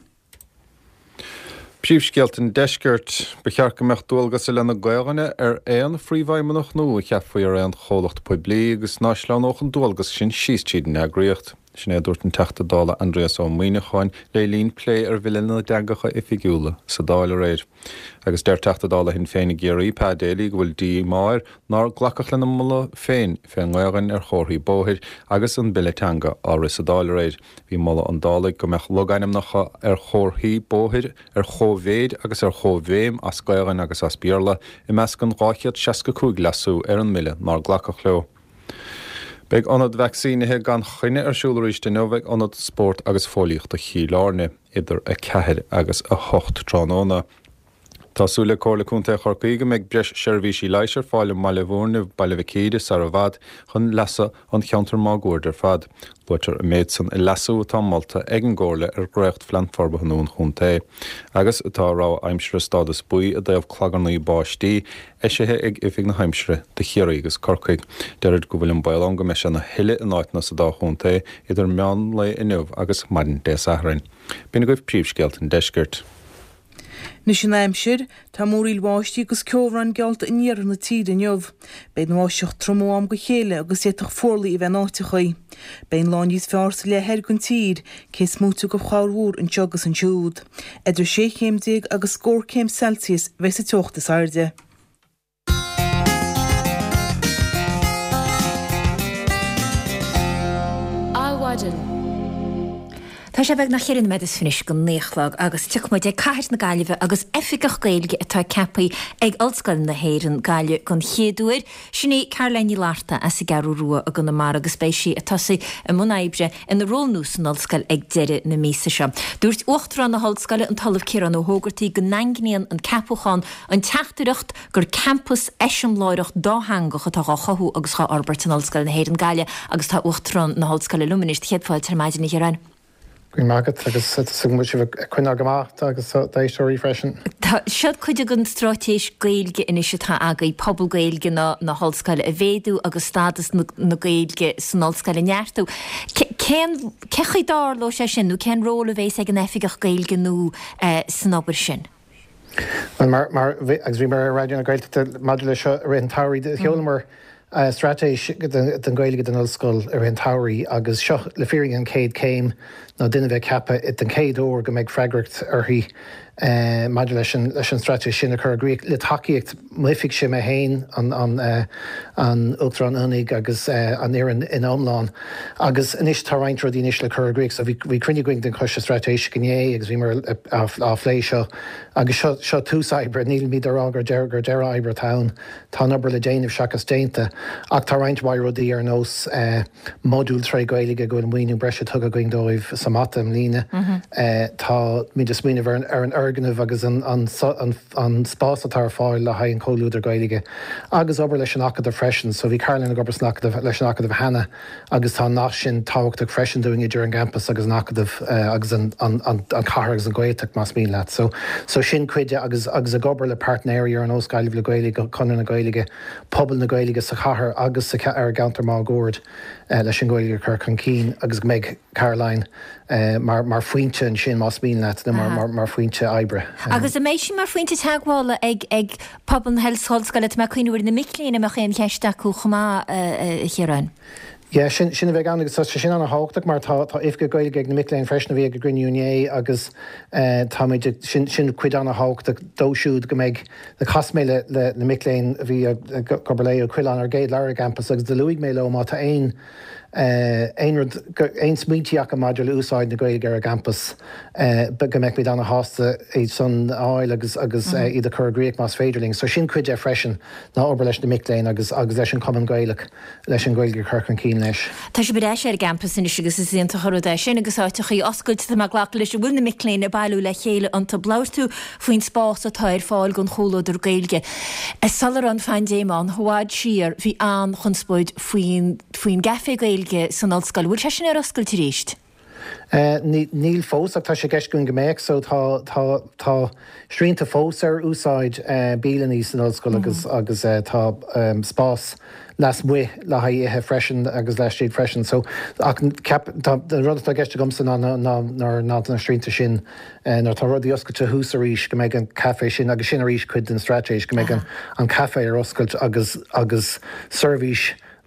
Príomhscealtain deisceart bechearcha meach dúilgas i lena Gaeilge ar éon phríomhhaimimeach nó cheapfaí ar an cholacht poiblí agus náisiúla nó an dúilgas sin síos tíad na gríocht. sinné dúirt an teachta dála Andreas ó Muoineáin le líon lé ar bhilena deagacha i figiúla sa dála réir. Agus deir teachta dála hin féin géirí pedéala bhfuil dí máir ná ghlacach lena mula féin fé gágan ar chóirí bóthir agus an biletanga ára sa dála réir. Bhí mula an dála go meach logainnim nacha ar chóirthaí bóthir ar chóvéid agus ar chóvéim as gagan agus as bíorla i measc an ráchiad seaca cúig lasú ar an mille ná ghlacach leo. Beag anad vaccínathe gan chuine ar siúlaríiste nóbheith anad sport agus fólíocht a chiílárne idir a ceithir agus a hocht tránóna. Tásúla cóla chunta chorcaige meid breis seirbhísí leisear fáile meile bhórne bailhcéide sa a bhd chun lesa an cheantar mágúir fad. Luitar a méid san i lasú atá Malta ag an ggóla ar gréocht fleanforbahanún chunta. Agus atá rá aimsire stádas buí a déobh clagannaí báistí éisithe ag ifig na haimsire de chéirí agus corcaig. Deirid go bhfuil an bailán go meis na hiile in áitna sa dá chunta idir meán le inmh agus maidin dé sahrain. Bína goibh príomhsceilt an deisgirt. Ní sin aimsir tá móríl báistí agus ceomhran gealta iníar na tíd in jobh. Beid náiseocht tromám go chéile agus éach fórlaí i bheith náitichaí. Bein láníos fearsa le heir gon tíd, cés mútu go cháirhúr an teagas an siúd. Idir sé chéim déag agus scór céim Celsius bheith sa teochtas airde. Áhaidir. Tá sé bheith nach chéann meid is finis go néchlog agus tuid ag caiir na gaiileh agus efigach gailge atá cepaí ag olscoil na héirann gaiile gon chéadúir, sinné Caroline láta as i garú rua a gona mar agus spéisi a tosaí a mnéibre in na rónús an olscoil ag deire na mísa seo. Dúirt uachtarrán na holscoile an talamh céan ó hógartaí go nangníon an capúchan an teachtaíocht gur campus eisiom láireach dáhangach atá chothú agus chá Albert an olscoil na héirann gaiile agus tá uachtarrán na holscoile luminist chéadfáil tar maidin na héirein. Gwyn magad agus sugmuid cuine agamácht agus d'éistóí freisin. Tá siad chuide an strátéis gailge inis tá agaí pobl gailge na na hallscoile a bhéadú agus stadas na gailge san hallscoile neartú. Cechaí dá lo sé sin, nó cén róla bhééis ag an efigach gailge nó san obair sin? Mar agus bhí mar radio na gailta module seo ar an tairí cheolamar stratéis den gailge den ollscoil ar an tairí agus seo le fearing an céad céim ná duine bheith cappa it den céad óir go méid freigreacht arthaí maidir leis an stratéis sin a chur gríoch le takeíocht muifigh sin a héin an an Uachtarrán Unaig agus an éan in omláin. Agus inis tá roinnt dí inis le chur gríoch, so bhí crinne going den chuiste stratéis gné agus bhí mar á phlé seo agus seo túsa ibre níl míad arágur degur deire ibre town tá nabar le déanamh seachas déanta ach tá roinnt mairodí ar nós modúl trí gaeilge go an mhaoinú breise tug a going dóibh samata am líne tá mí de smíine ar an organmh agus an spás atá fáil le haon choúidir gaeilge agus obair leis an acad freisin, so bhí Caroline go leis an acad hena agus tá nach sin táhachtach freisin doing idir an campus agus acad agus an car agus an goiteach más mí leat. So so sin cuide agus agus a gobar le partnéir ar an óscailh le gaeilge chunan na gaeilge pobl na gaeilge sa chathair agus ar gantar má gúirt leis sin gaeilge chur chun cín agus méid Caroline mar mar faointe an sin más mí leat na mar faointe ibre. Agus a mééis sin mar faointe teaghála ag ag pobl na hellsholscoile me chuinúir na milína me chéim cheiste chu chumá chéráin. Ja sin sinna bheith gan agus sin anna háach mar tá ifge goil ag na miléin freisna bhí go Greenúné agus tá sin sin cuid anna háach dóisiúd go méid na casméile le na miléin a bhí gobarléo chuileán ar géad leir campus agus de luigh mé le má tá aon ein smíteach a maidir úsáid na gaige ar a campus be go méid mé anna hásta é san áil agus agus iad a chur gréic más féidirling, so sin cuid é freisin ná obair leis na miléin agus agus leis an cuman gailech leis an gailge chur an cín leis. Tá sé bedéis ar campus in agus is íon choda sin agus áiticha í oscailte a ghlach leis bhfuil na miléin a bailú le chéile an tá blairtú faoin spás a táir fáil gon choúidir gailge. Is salar an fein déán thuáid siar bhí an chun spóid faoin faoin gafe gailge san olscoil, bhfuil sé sin ar oscailte ríist? Níl fós ach tá sé gceist gon goméic, so tá srínta fós ar úsáid bílaní san olscoil agus agus tá spás las mu le ha ithe freisin agus leis siad freisin, so rud a gceiste gomsa ná ná na srínta sin nar tá rudí oscailte hús a ríis go méid an caé sin agus sin a ríis chuid den stratéis go méid an caé ar oscailt agus agus servís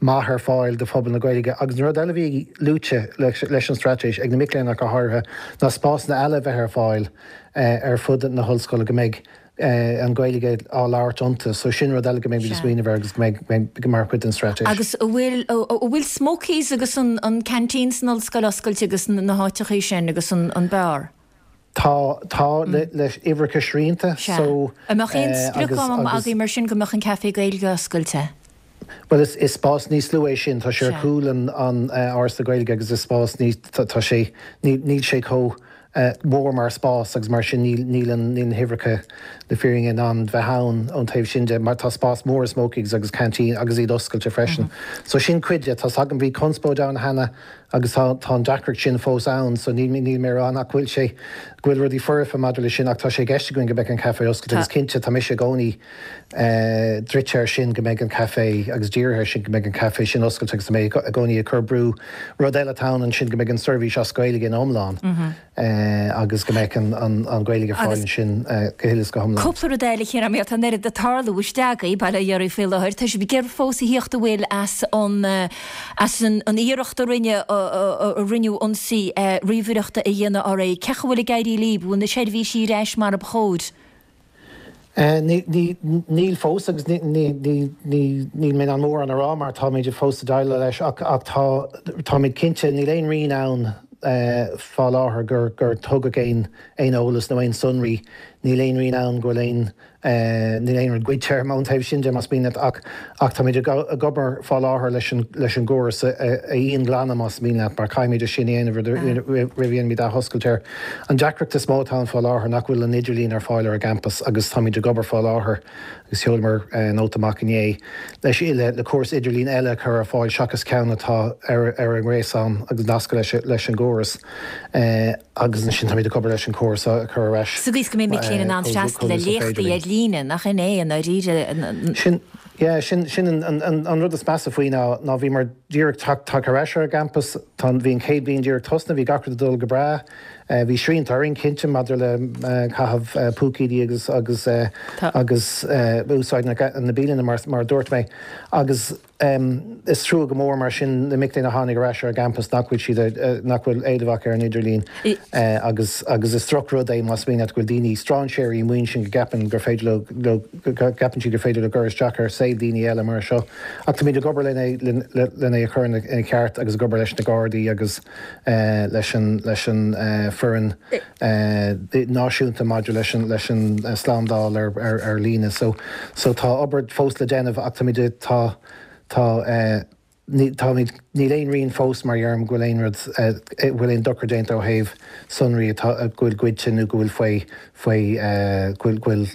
maithar fáil de phobal na Gaeilge agus rud eile bhí lúte leis an stratéis ag na miléanach go háirthe ná spás na eile bheith ar fáil ar fud na hallscoile go méid an Gaeilge á láirtonta, so sin rud eile go méid swinoine bhar agus go mar chuid an stratéis. Agus bhfuil smokies agus an cantín san hallscoil oscailte agus na háiteach sin agus an bear. Tá tá leis ihrecha srínta so amach chéim agé mar sin go meach an café Gaeilge oscailte. Well is is spás níos luéis sin tá sé coolan an ásta Gaeilge agus is spás ní tá sé níl sé có mór mar spás agus mar sin nílan níl hihrecha de fearing an bheit hán ón taobh sinnde mar tá spás mór smokigs agus cantín agus iad oscailte freisin. So sin cuide tá sagan bhí conspó da hena agus tá Jackrick sin fós ann, so ní ní mé an ach bhfuil sé bhfuil rudí fur fa madra sin ach tá sé geiste goin go bec an café oscailte agus cinnte tá mis sé gcónaí dritéir sin go méid an café agus díirthe sin go méid an café sin oscailte agus mé gcónaí a chubrú rud eile town an sin go méid an service as Gaeilge in omláin agus go méid an Gaeilge fáilin sin gohélas go homláin. Cúpla déile chéar mé an neir de tarlú isteagaí bailile dhearú féileir, tá sé bhí gur fósaí hiocht a bhfuil as an íireachta rinne rinneú onsaí riomhúireachta a dhéana á é cechahfuil gaiirí líbú na séad bhí sí réis mar a bchód. Níl fós agus níl mé an mór an ará mar tá méidir fósta daile leis ach tá méid cinnte níl éon rion ann fá láthair gur gur tugad géin éon ólas nó éon sunraí níl éon rion ann go léon níl éon gcuidteir má an taobh sin de mas bíine ach ach tá méidir a gobar fá láthair leis an gcóras a íon glanam mas bíine mar caiimiidir sin éanamh rihíonn mí dá hoscailteir. An Jackrick is smótáin fá láthair nach bhfuil an idirlín ar fáil ar campus agus tá méidir gobar fá láthair agus heolmar nótamach inné leis ile le cuas idirlín eile chur ar fáil seachas ceanna tá ar an réasán agus nasca leis an gcóras agus sin tá méidir gobar leis an córas chur reis. So dís go mé mé chéan an amstras le léchtaí ag líne nach in é an ríide sin sin sin an rud a spasa faoí ná ná bhí mar díreach take reis ar campus tá bhíon céad bhíon díreach tosna bhí gacra dul go bra bhí srín taring cinnte madidir le caithh púcaí agus agus agus úsáid na bílín mar mar dúirt mé agus is trú go mór mar sin na mic na hánig reis ar campus nachhfuil siad nachhfuil éadmhacha ar an idirlín agus agus is struch rud é mas bhíine go daoine strán séirí muoin sin go gapan gur féidir le gapan si gur féidir le guris Jackar sé daoine eile mar seo ach tá míad gobar lena a chur ina ceart agus gobar leis na Gardaí agus leis leis an furan náisiúnta maidir leis leis an slámdáil ar lína so so tá obair fós le déanamh ach tá míad tá tá ní léon rion fós mar dhearm go léon rud bhfuil éon dochar déint ó thaobh sunraí gúil gcuidteanú go bhfuil faoi faoi gúil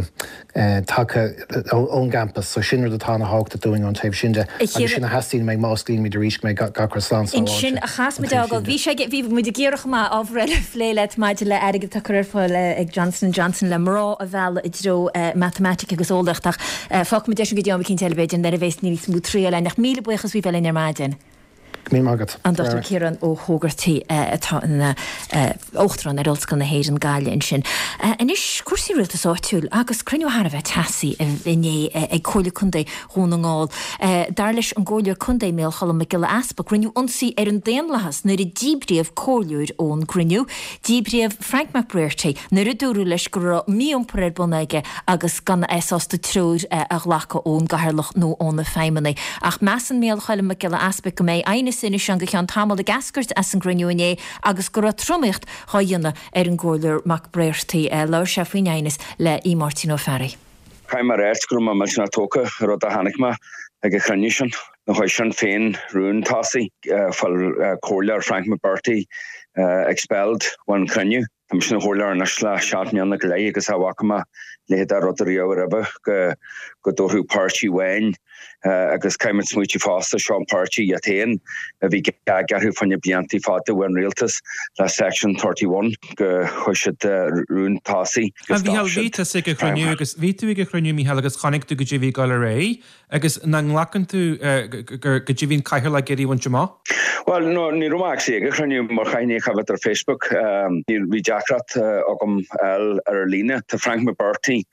take ón campus so sin rud atá na hácht a dúing an taobh sinnde agus sin na heastín méid más líon mí de ríis méid gachar slán in sin a chasmaideáil bhí sé bhí mu de ggéireach má ábhreile phléile maidide le aige tuchar fáil ag Johnson Johnson le mrá a bhela i dro matematica agus ólachtach fá mu deis go dtíam cinn televéidir ar a bhééis níos mú trí le nach míle buchas bhí bheile ar maidin. Mí mágad. An Doctor Kieran ó Hógartí atá na óchtran ar olscan na héir an gáile in sin. An is cuasí rialtas áitiúil agus cruniuthar a bheith tasaí a bhíné ag chola chundé hóna ngáil. Dar leis an ggóir chundé méal chola me gile aspa gruniú onsaí ar an déanlahas nuair i díbríomh cóliúir ón gruniú, díbríomh Frank McBrearty nuair a dúrú leis go míompar ar bunaige agus gan éásta trúr a ghlacha ón gaharlach nó ónna féimena. Ach measan méal chola me gile aspa go mé aine sinna sean go chean tamil a gascairt as an gruniúné agus go tromicht há dhéanana ar an ggóir McBrearty leir se faoineannas le í Martin O'Ferry. Chaim mar éirtgrum a mar sinna tóca rud a hanigma ag a chruinne na chuid sin féin rún tásaí fal cóirlear Frank McBrearty expelled one cruniú. Tá sin chóirlear na le seaachneanna go lé agus hahacha léad a rud a riamh ribbe go go dóthú páirtí bhain agus caiimid smuotí fásta Sean Páirtí a tain a bhí garthú fanne bliantí fáta bhain rialtas le section thirty-one go chuisiid rún tásaí. A bhí heall víta sig go chruniú agus ví tú go chruniú mí heall agus chonig tú go dtí gáil ré agus na nglacan tú go dtí hín caiithir le geirí bhaint má? Well no ní romach sé go chruniú mar chaine chabhat ar Facebook ní bhí deacrat agam el ar lína tá Frank McBrearty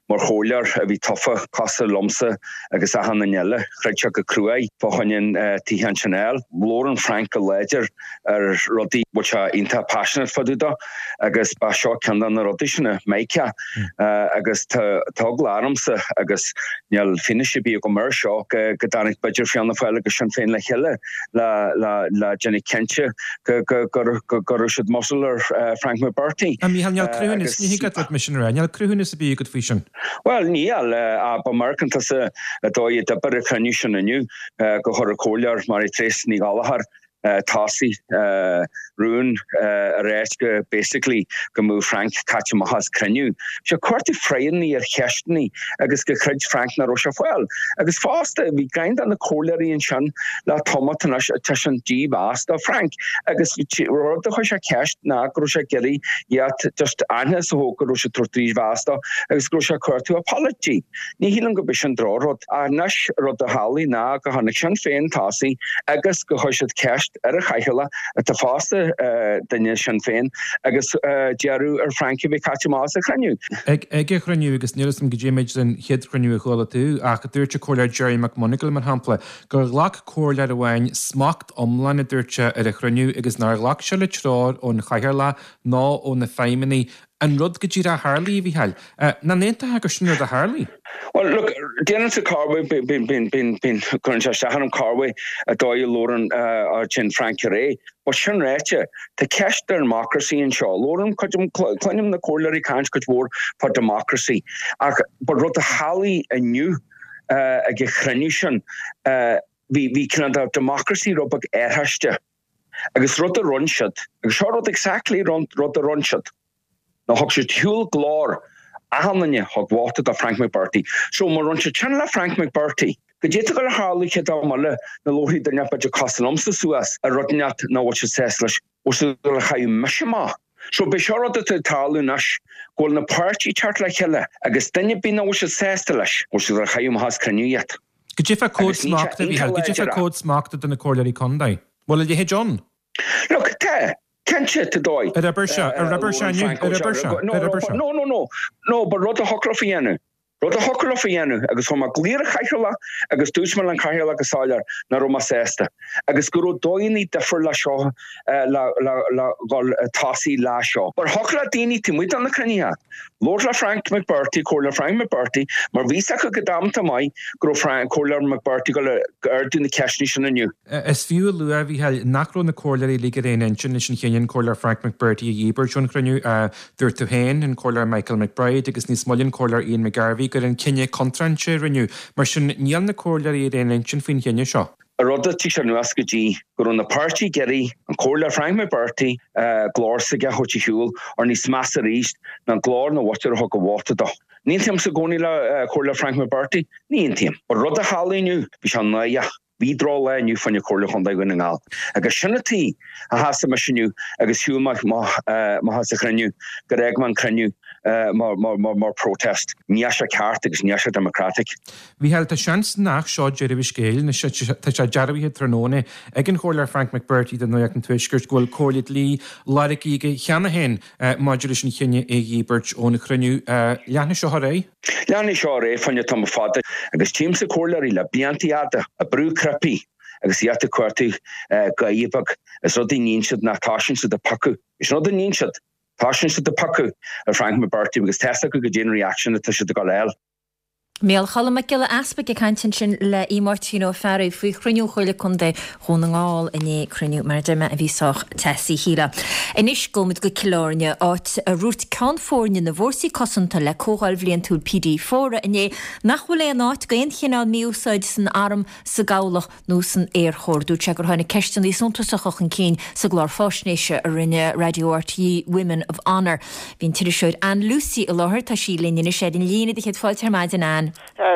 mar chóilear a bhí tofa casa lomsa agus a hanna nelle chreidse go cruaid fáhain tíhan Chanel Lauren Frank go léidir ar rodí which are inta passionate faduda agus ba seo candan na rodisina meicia agus tá glarmsa agus neal finish bí go mar seo godanig budget fianna fáile go sin féin le heile la la la Jenny Kenche go go go go should muscle or Frank McBurty. A mi hanneal cruúnis ní gat missionary neal cruúnis a bí go fisin. Well níal a ba markan tas a dói de bar chranition aniu go hor cóilear mar tres ní galahar Uh, Tassi, uh, Rune, uh, Reske, basically, go move Frank Kachamahas Crenu. She quarty frayni er Hestni, agus go credge Frank na Rocha Fuel. Agus fast, we grind on the Colery and Shan, La Tomatash, Tashan G. Basta, Frank. Agus wrote the Hosha Cash, na Grosha Geri, yet just Anna so Grosha Tortri Vasta, agus Grosha Court to apology. Nihilan go Bishan draw, rot Anash, rot the Hali, na Gahanishan Fain Tassi, agus go Hoshat Cash. Ar a chaithela at the faste dunne Sinn Féin agus dearú ar Frankie be Kachamás a chraniu. Ag ag chraniu agus nílas go James an head chraniu chola tú ach dúirte choir Jerry McMonigal man hampla gur lach choir a bhain smacht omlan a dúirte ar a chraniu agus nar lach se le trár ón chaithela ná ón na feimini an rud go dtíra Harley bhí heil. Na nénta ha go sinú a Harley? Well, look, Dennis a Carway bin bin bin bin bin current Shahan Carway a Doyle Lauren uh Chin Frank Ray. But Shin Recha, the cash their democracy in Shaw. Lauren could claim the corollary can't could war for democracy. But wrote the Halley a new uh a gechrenischen uh we we can have democracy robak erhashte. Agus wrote the run shot. Shot exactly run wrote the run shot. Now hog should huel glor. Ahanne hog water the Frank McBurty. So mar run channel Frank McBurty. The jetigal Harley hit on male, the lohi the napa costumums to suas, a rotnat no what she says, or so how you mishima. So be sure that the talunash, go in the party chart like hella, I guess then you be no what she says to lash, or so how you has can you yet. Could you have a code smacked that we had? Could you have a code smacked than a Corlery Conday? Well, you hit John. Look, there. Can't you to die? A rubber shot, a rubber shot, a rubber shot. No, no, no, no, no, but Rota Hocrofianu. Rota Hocrofianu, agus from a clear Haihala, agus Tushman and Kahila Gasalar, Naroma Sesta, agus Guru Doini Defer La Shaw, La La La Tassi La Shaw. But Hocla Dini Timwit on the Crania, Lord La Frank McBurty, Corla Frank McBurty, Marvisa Gadam Tamai, Gro Frank, Corla McBurty, Erd in the Cashnition and you. As few Louis had Nacro the Corlery League in Engine, Kenyan Corla Frank McBurty, Yeber, John Cranu, Dirt to Hain, and Corla Michael McBride, agus Nismullion, Corla Ian McGarvey. Gur an cinenne contrantse riniu, mar sin níl na cóirlaí ar éon sin faoin chinne seo. A rudda tí sé nuasca dí, gur an na party geri, an cóirla Frank McBurty, glár saige hoti hiúil, ar ní smas a ríist, na glár na watir ho go wata do. Níon tíam sa gcóí le cóirla Frank McBurty, níon tíam. Ar rudda hálaí nu, bhí se naia, bhí drá le nu fan cóirla chundá gona ngáil. Agus sinna tí, a hasa me sinú, agus hiúil ma hasa chreniu, gur ag man chreniu, Uh, more, more, more, more protest. Niasha Carthage, Niasha Democratic. We held a chance nach Shaw Jerry Scale, and Tasha Jarvi had Tronone, Egan Horler Frank McBurty, the Noyak and Twishkers, Gold Corlit Lee, Larek Ige, Hanahen, Modulation Kenya, A. Birch, on a Crenu, Lana Shahare. Lana Shahare, from your Tom Father, and the teams of Corlery, La Biantiata, a brew crappy. Agus iata cuartu gaibag, as not the ninchad Natashan to the Paku. It's not the ninchad. Passion to the Paku, Frank McBurty, because Tessa could get in reaction to the Galel. Méal chala me gile aspa ge cantin sin le í Martino Ferry faoi chruniú chuile chun de chun ngáil iné chruniú mar deime a bhíoch tesaí híra. Inis gomid go cilárne áit a rút California na bhórsaí cosanta le cóháil bhlion túl P D fóra iné nachhfuil é an áit go inchinál míúsáid san arm sa gálach nó san éarchordú te gur tháina ceistan í suntasach an cín sa glár fásnéise a rinne Radio R T Women of Honour. Bhín tiidir seoid Anne Lucy a láthir tá sí líine sé den líine de chéad fáilte armáid an Anne.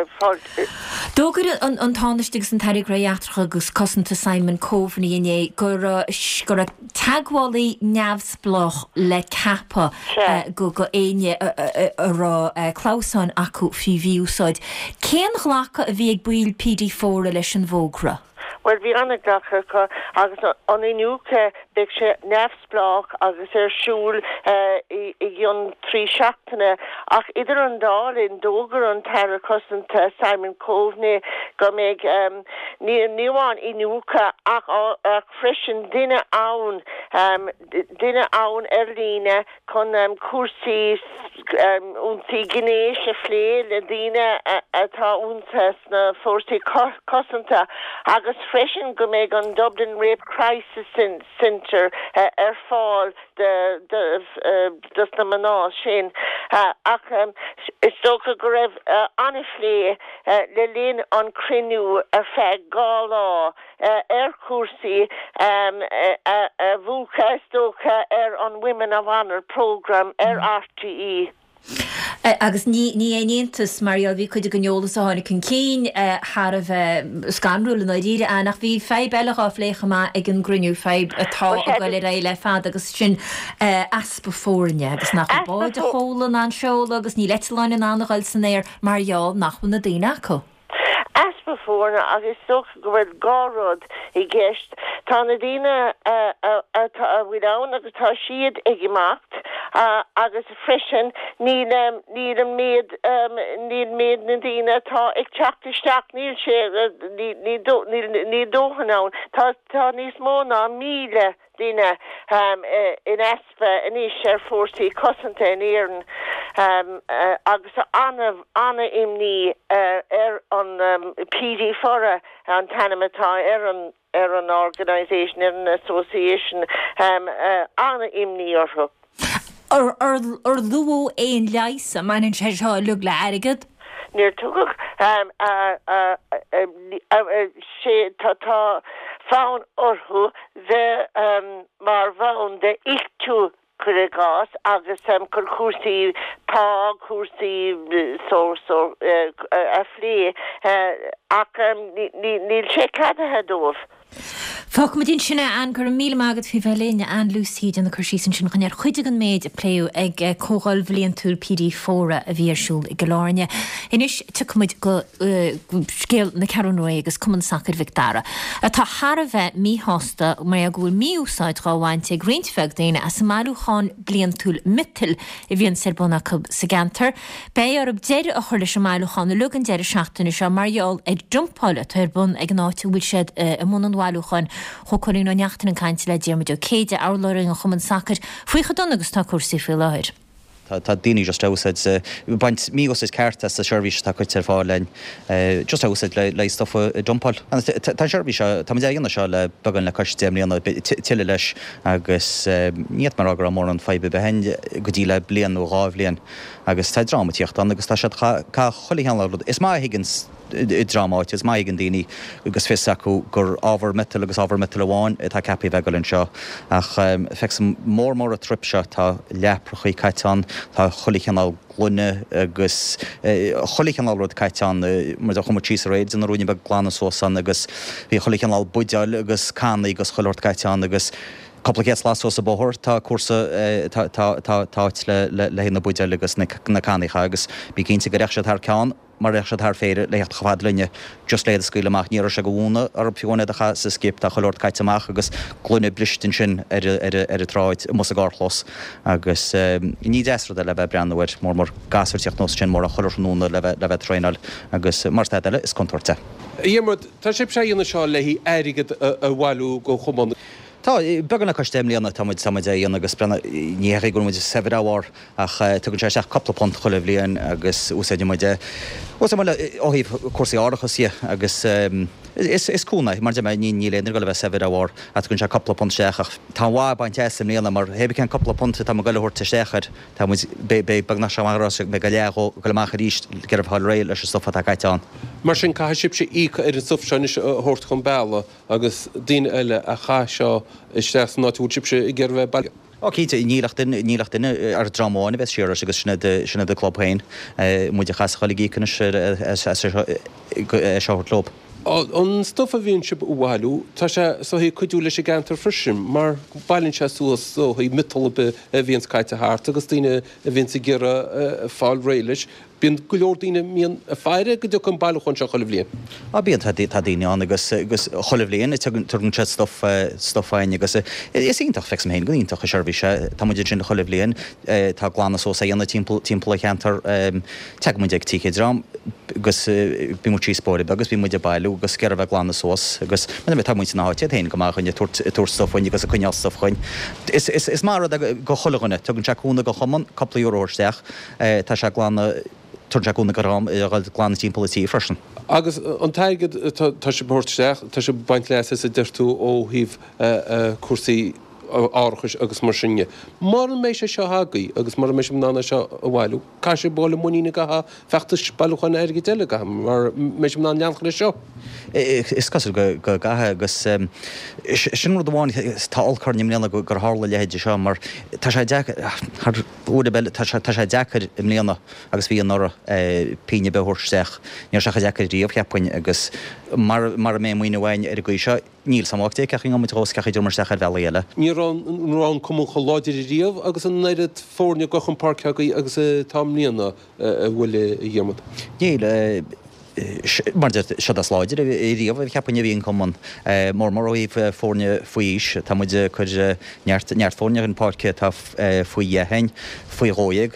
Dógur an an táneistigh san tairg réachtracha agus cosanta Simon Coveney iné gur gur a taghálaí neamhsbloch le cappa go go éine rá Clausan acu fi bhíúsáid. Céan chhlacha a bhí ag buil P D fóra leis an bhógra? Well, vi anna gacha agus an inúke beg sé nefsblach agus ar siúl i gion trí seachtainna ach idir an dálinn dógur an terra cosanta Simon Coveney go méid um, níháin inúcha ach ach freisin duine ann um, duine ann ar líne chun um, cuasaí um, úntaí gnéis a phléil a duine atá úntas na fórsaí cosanta agus freisin go méid an Dublin Rape Crisis Centre uh, ar fáil de de uh, dus na maná sin uh, ach um, is tócha go raibh uh, anna phlé uh, le líon an crinú ar feadh gá lá uh, ar cuasaí um, uh, uh, uh, bhúcha is tócha ar an Women of Honour programme ar R T E. Uh, agus ní ní éontas Marial bhí chuide gneolalas a tháinig chun cín thar a bheith scanrúla na díre annach bhí fé beilechá lécha má ag an gruniú fé atá a go le ré le fad agus sin aspa fórne agus nach báid a hólan an seola agus ní leitláin an annachil san éir Marial nachfu na daine acu. Aspaforna agus so go bhfuil gárod i gceist tá na daine bhuián agus tá siad ag imacht agus freisin níl níl méad níl méad na daine tá ag teachtasteach níl sé ní dóhanán tá tá níos mó ná míle Dina um, uh, in Espa in Isher forty cosanta in Erin um, uh, agus anna anna imni uh, er on um, P D fora an Tanamata er on er an organisation er an association um, uh, anna imni orho. Ar ar ar luo ein leis a man in seo lug le agad. Near tugach um uh uh sé tá tá faun orhu the um mar faun de ichtú kuregas agus um kur kursi pa kursi so so a flee ac ni ni sé cadda hedof. Fág ma dín sinna an gur míle mágad fi bheléine an Lucíd an na chuirsí sin sin chuinear chuide an méid a pléú ag cógáil bhlíon túr P D fóra a bhíarsúil i goláirne. Inis tuid go scéal na ceanróí agus cuman sacr Victara. Tá Har a bheith mí hásta mar a gúil míúsáid ráháinte ag réintfeag daine a sa marúcháin blion túl mitil i bhíon serbonna sa gantar. Bé ar ab deire a chuirla sem marúcháin na lugan deire seachtainna se marall ag jumpála tar bun ag náte bhfuil siad a mún an bhálúcháin chocorín ó neachtain an cainte le déirmidú céide álaring a chuman sacr faoi chudon agus tá cuasaí fí láthir. Tá daoine just úsid baint mígus is ceart a seirbhís tá chuid ar fáilein just úsid le stofa dumpáil. Tá seirbhí se tá dhéanana seo le bagan le costéimlíonna tiile leis agus níiad mar agur mór an feibe behin go dtí le blian ó gábhlíon agus tá dramatíocht an agus tá se cá cholíhéanla is má higgins i dramáit is mai an daoine agus fis acu gur ábhar metal agus ábhar metal amháin tá cepaí bheitgailinn seo ach fe mór mór a trip seo tá leprochaí caiiteán tá cholichanál glunne agus cholichanál rud caiiteán mar a chumar tíos réid an rúine be glána sósan agus bhí cholichanál buideáil agus cánaí agus choirt caiiteán agus Complicates last was a bohor tá cuasa táit le héna buideáil agus na cánaícha agus bí cinnta go reachse th ceán mar reachse th féidir le chofád linne just léad scuile amach níar se go bhúna ar piúna a sa skip a choirt caiiteach agus glunne blistin sin ar a tráid mu a gáchlos agus ní deisra le bheith breanhir mór mór gasirteocht nó sin mór a choirnúna le bheith treinal agus mar eile is contorte. Dhémar tá sé sé dhéanana seo le hí airigad a bhhailú go chumán. Tá beganna costéimlíonna táid samid dhéana agus brena níhé go muidir sever áhar ach tugann sé seach coppla pont cholah blion agus úsáide muide ó óhíh cuasaí ádacha si agus is cúna mar de ní ní léidir go le bheith sever áhar a tugann se coppla pont seach tá bhá baint éim líana mar hebh cen coppla ponta tá goilehirta séchar tá bé bagna semarrás me go lecho go leachcha ríist geirbh hall réil leis sofa a gaiiteán. Mar sin caiisiib sé ícha ar an sufseis thuirt chun béla agus daine eile a cha seo is náúsib se i ggéirbh bailile. Oké, nílacht nílacht duine ar dramáin bheith siar agus sinna de clubhain muide chas choligí cynne seohart lob. An stofa bhíonn sib bhhaú, tá sé so hí chuidú leis gantar frisim, mar bailinn se suas so hí mital be a bhíon caiite háart, agus tíine a bhíon sa ggéire fáil réiles, bíon go leor daoine míon a feire go dú chun bailú chun se cholah bblion. A bíon tá daoine an agus agus cholah bblion tugann se stofáin agus is ítach fe héin go ítach a seirbhí se tá muidir sin cholah bblion tá glána só sé anna timppla cheantar te muidir tíchéadrám agus bí mu tíspóir agus bí muidir bailú agus cear bheith glána sós agus man tá muinte náte héin go chun túrstofain agus a chunealstofain. Is mar go cholaganna tugann seúna go chaman coppla úrsteach tá se glána turseúna gorám gáil glána tí políí freisin. Agus an taigad tá sé bhirteach tá sé baint leis a deirtú ó híh cuasaí áchas agus mar sinne. Mar an mééis sé seo hagaí agus mar mééis nána seo a bhhailú. Cá sé bóla muína gatha fechttas bailúchan airgi deile ga mar mééis ná neancha seo. Is cos go gathe agus sin bháin táálcarnim léana gur hála lehéidir seo mar tá sé tá sé dechar im léana agus bhí an nora píine bethirteach níor se dechar díomh cheappain agus mar mé muoine bhhain ar go seo níl samachta ceaching am trósceach idir mar sechar bheile eile. Nírán cumú cho láidir i riamh agus an néad fórne gochan parceagaí agus tám líana a bhfuil i dhéarmad. Níl mar se a sláidir i riomh cheappaine bhíon cumman mór mar óíh fórne faois tá muide chuir neart fórne an parce tá faoi dhéhain faoi róig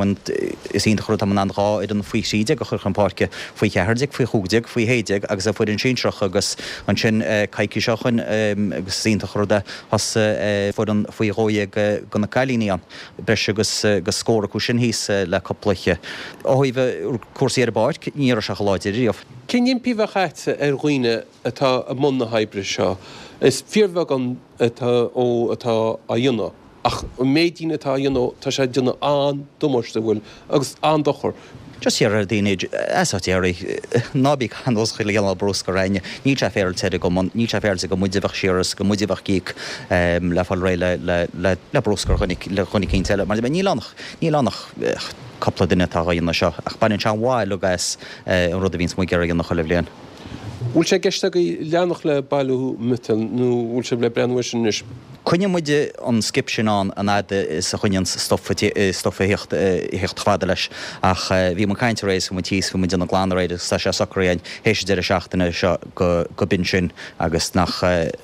is íon chuir an anrá ar an faoi siide go chur an parce faoi chehardig, faoi chuúdig, faoi héideag agus a fuir an sinseach agus an sin caiici seochan agus ínta chuirda has fu an faoi róig gona cailííon breis agus go scóra chu sin híos le coplache. Óhíh cuasaí ar báid níar se láidir riamh. Cin píomh chaite ar ghuioine atá a mna hebre seo. Is fíormheh an ó atá a dionne. Ach médíine tá dionne tá sé duna an domorsta bhfuil agus an dochar. Just here ar daine éí nábí chanos chuile geal brús go réine, ní tre féil te go ní tre féil go muideh siras go muideh gíic le fáil ré le brúscar chunig le chunig cín teile, mar ní lánach ní lánach coppla duine tá dhéanana seo ach bain se bháil le gas an rud a víns mu geir na cholah léon. Bhúil sé geiste go leannach le bailú mutal nó bhúil se le breanhuisin is. Cunne muide an skip sin an an aide is a chuinn stoffahécht chláda leis ach bhí man caiinte rééis mu tíos fu muid an glánaréidir sa sé sacraíon hééis de seachtainna seo go bin sin agus nach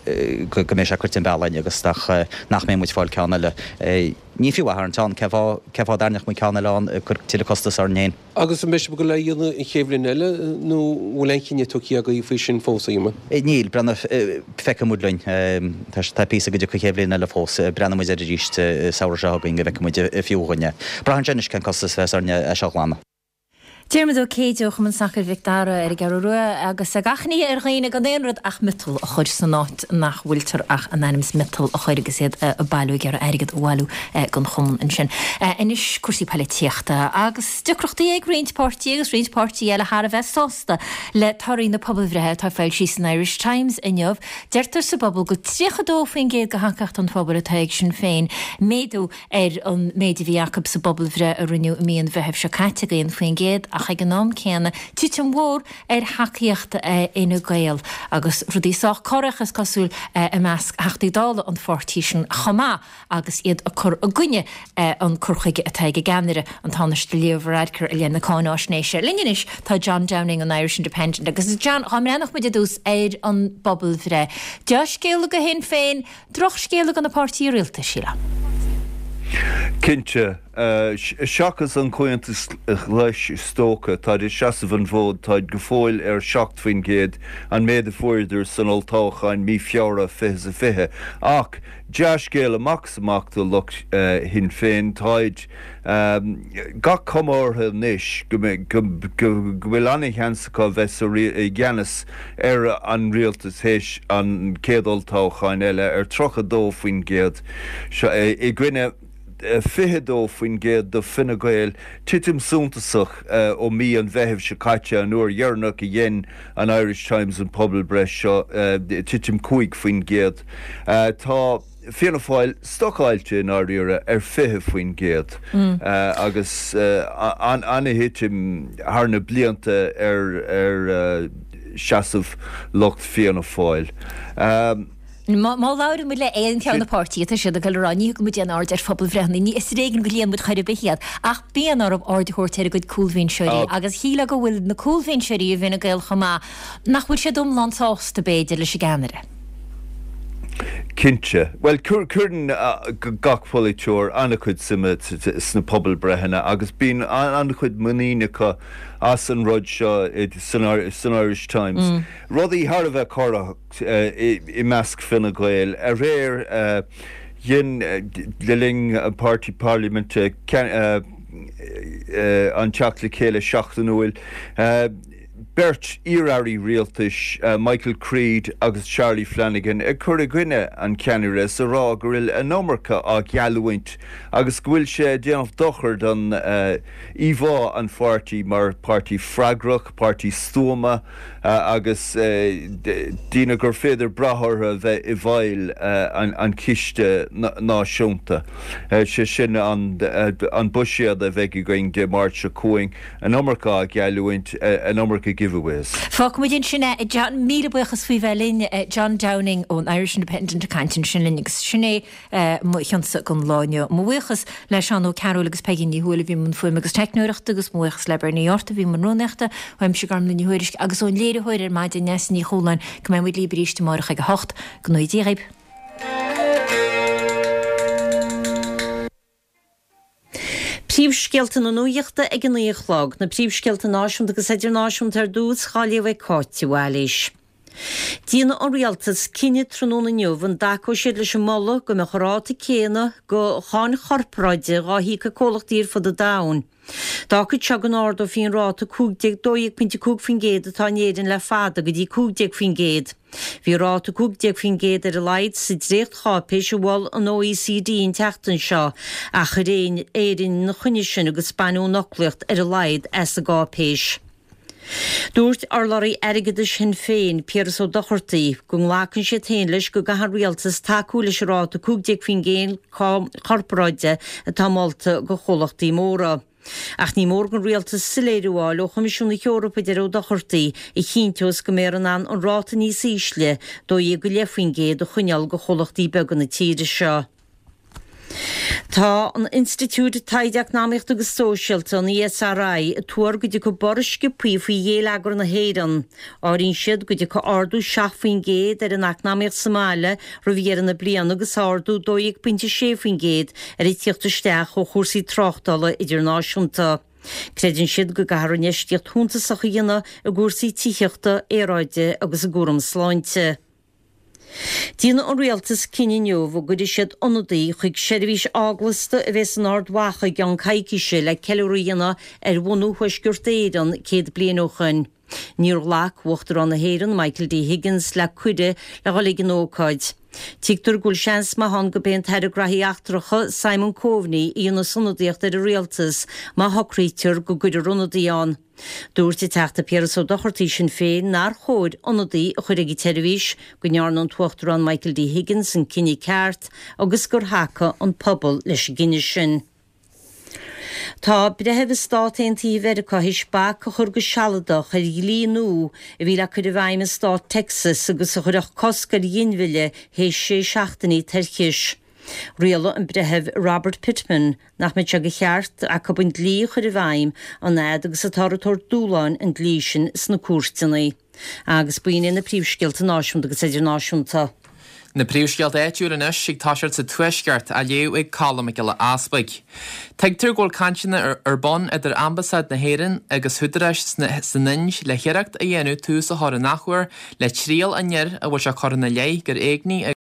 go mé se chuirtin bealain agus nach mé muid fáil ceanna le. Ní fiú an tá cefá darneach mu ceanna leán chu tiile costas ar néin. Agus an meisi go le dhéanana in chéblin eile nó bhfuil ein cinine tuí a go í fao sin fósaíme. Níl brena fecha múdlainn tá pí a go chéblin eile fós brena mu idir ríist saoir segaing go bheith muide fiúhaine. Brahan jenis cen costas fes arne a seachlána. Déirmad ó céideoch man sacr Victára ar gar ruúa agus a gachnaí ar ghaoine gan éonrad ach mital a chuir san náit nach bhfuiltar ach an anims mital a chuir agus iad a bailú ar airgad bhhailú gan chum an sin. Inis cuasí palatíochta agus decrochtaí ag Reinspáirtí agus Reinspáirtí eile thar a bheith sásta le tarí na pobalbhrethe tá fáil sí san Irish Times inneamh deirtar sa bobbal go tríchadó faoin géad go hancacht an fábar a taig sin féin méadú ar an méidir bhí Jacob sa bobalbhre a rinneú míon bheitheh se caite gaon faoin géad ach ag an nám céanna títim mhór ar hacaíochta ina gael agus rudíách choirechas cosúil i measc heachtaí dála an fortí sin chamá agus iad a chur a gcuine an curchaige a teige ganire an táneiste leomhreidcur a léana cánáisnéise. Linneis tá John Downing an Irish Independent agus John hamréannach mu dús éid an bobbal bhre. Deis scéala go hen féin, droch scéala an na pártíí rialta síla. Cinse seachas an chuantas leis stócha tá i seaamh an bhód táid go fáil ar seacht faoin géad an méad a fuidir san oltáchain mí feara fithe a fithe. Ach deas céal amachsamachta lucht hin féin táid ga comórtha níis go bhfuil anna cheansaá bheits i gceannas ar an rialtas héis an céadoltáchain eile ar trocha dó faoin géad i gcuine fihedó faoin géad do finna gael titim súntasach ó mí an bheitheh se caite an uair dhearnach i dhéin an Irish Times an pobl breis seo titim cuaig faoin géad. Tá Fianna fáil stockáilte in áíire ar fithe faoin géad agus anna hitim thna blianta ar ar seaamh locht fianna fáil. Um, Má láir mu le éon teanna pátí a siad a go raní go mu an áir ar fphobal bhreanna, ní is régan go líon mu chuir behiad ach bíon ar áirthirteir a go coolhín seí agus híla go bhfuil na coolhín seí a bhína gail chumá nach bhfuil sé dom landsásta béidir le sé ganare. Kinse. Well chudan gach foliteúr anna chud sima sna pobl brehanna agus bín anna chud muínecha as an rud seo san Irish Times. Mm. Rudaí har a bheith choracht i measc finna gael a réir dhin le ling a party parliament an teach le chéile seachtain uil. Bert Irari Realtish, uh, Michael Creed agus Charlie Flanagan a chur a gine an ceanire sa rá goril a nómarcha a gealúint agus ghuiil sé déanamh dochar don uh, Ivá an farty mar party Fragrach, party Stoma uh, agus uh, dína gur féidir brathir a bheith i bhail uh, an, an ciste náisiúnta. Uh, sé sin an, uh, an buisiad a bheith going de March a cóing a nómarcha a gealúint uh, a nómarcha giveaways. Fá mu din sinna John mí buchas fao bhelín John Downing ón Irish Independent Accountant sinlinnigus sinné cheansa gon láine. Mhuichas leis an ó Carol agus pegin ní thuúla bhí mun fuim agus technúireachta agus mhuichas lebar níorta bhí man rónechta bhaim se garm na níhuiiris agus ón léire thuir ar maidin nes ní choláin go mé muid líbríiste marach ag a hocht go nuid díraib. Príomhscealta na nuíochta ag an íochlág na príomhscealta náisiúnta agus idir náisiúnta ar dús cháile bheith cáiti bhhailís. Díana an rialtas cinenne tróna nniuh an dacó siad leis an molla go me choráta céana go cháin chorpráide ráhí go cólachtíir fod a dain. Dá go teag an ard ó fin ráta cúgdeag dóigh pinti cúg fin géad atá néidir le fada go dtí cúgdeag fin géad. Bhí ráta cúgdeag fin géad ar a leid sa drécht chápéis bhil an O E C D in teachtain seo a chu réin éirin na chuine sin agus spanú nachliacht ar a leid as a gápéis. Dúirt ar lorí airgad sin féin Pierre ó dochirtaí go nglacann sé tain leis go gahar rialtas taú leis ráta cúgdeag fin géin chorpráide a támálta go cholachtaí móra. Ach ní mórgan rialtas siléirúáil ó Choimisiúna Eorpa de ó dochirtaí i chinteos go méar an an an ráta níos ísle dó dhé go lefuin géad a chuneal go cholachtaí began na tíide seo. Tá an Institúte Taideachnáíocht agus Sóisialta an E S R I a tuair go dtí go borisce puí faoi dhéalagar na héan. Áiríonn siad go dtí go ardú seaachfaoin géad ar an acnáíocht Somália ro bhíar na blian agus ardú dóigh puinte séfaoin géad ar i tíochttasteach ó chósaí trochtala idirnáisiúnta. Creidinn siad go gahar an neistíocht thúntaach a dhéanana a gúrsaí tíochta éráide agus a gúram sláinte. Díana an rialtas cinnineomh go dtí siad ionadaí chuig seirbhís áglasta a bheits an ardhacha gan caiiciise le ceúíanana ar bhunú thuisgurtéan céad blian ó chuin. Níor lách uachtar an na héan Michael D. Higgins le cuide le ghalig an ócáid. Tígtar gúil seans má hon go béon teir grathí achtracha Simon Coveney íonna sunnadaíocht ar a rialtas má hochrítear go guidir runnadaíán. Dúirte teachta Pierre ó dochirtaí sin féin nar chóid ionadaí a chuir ag televís go nearn an tuachtar an Michael D. Higgins an cinenne ceart agus gur hacha an pobl leis gine sin. Tá bretheh státaintaí Mheiriceá hispa go chur go sealadach ar líonú a bhí le chu a bhaim stát Texas agus a chuireach coscar dhéonmhile hééis sé seachtaí terchis. Riala an bretheh Robert Pittman nach me te go cheart a go buint lí chur a bhaim an éad agus a tartóir dúláin an glí sin sna cuairteannaí. Agus buine na príomhscealta náisiúnta agus idir náisiúnta. Na príomhscealt éitiúr inis sig táisiart sa tuisceart a léú ag callam le aspaig. Teagtar ggóil cantina ar ar bon idir ambassad na héireann agus thudarais san ninj le chiireacht a dhéanú tús a thora nachhuair le tríal a nneir a bhfuil se chur na lé gur éagní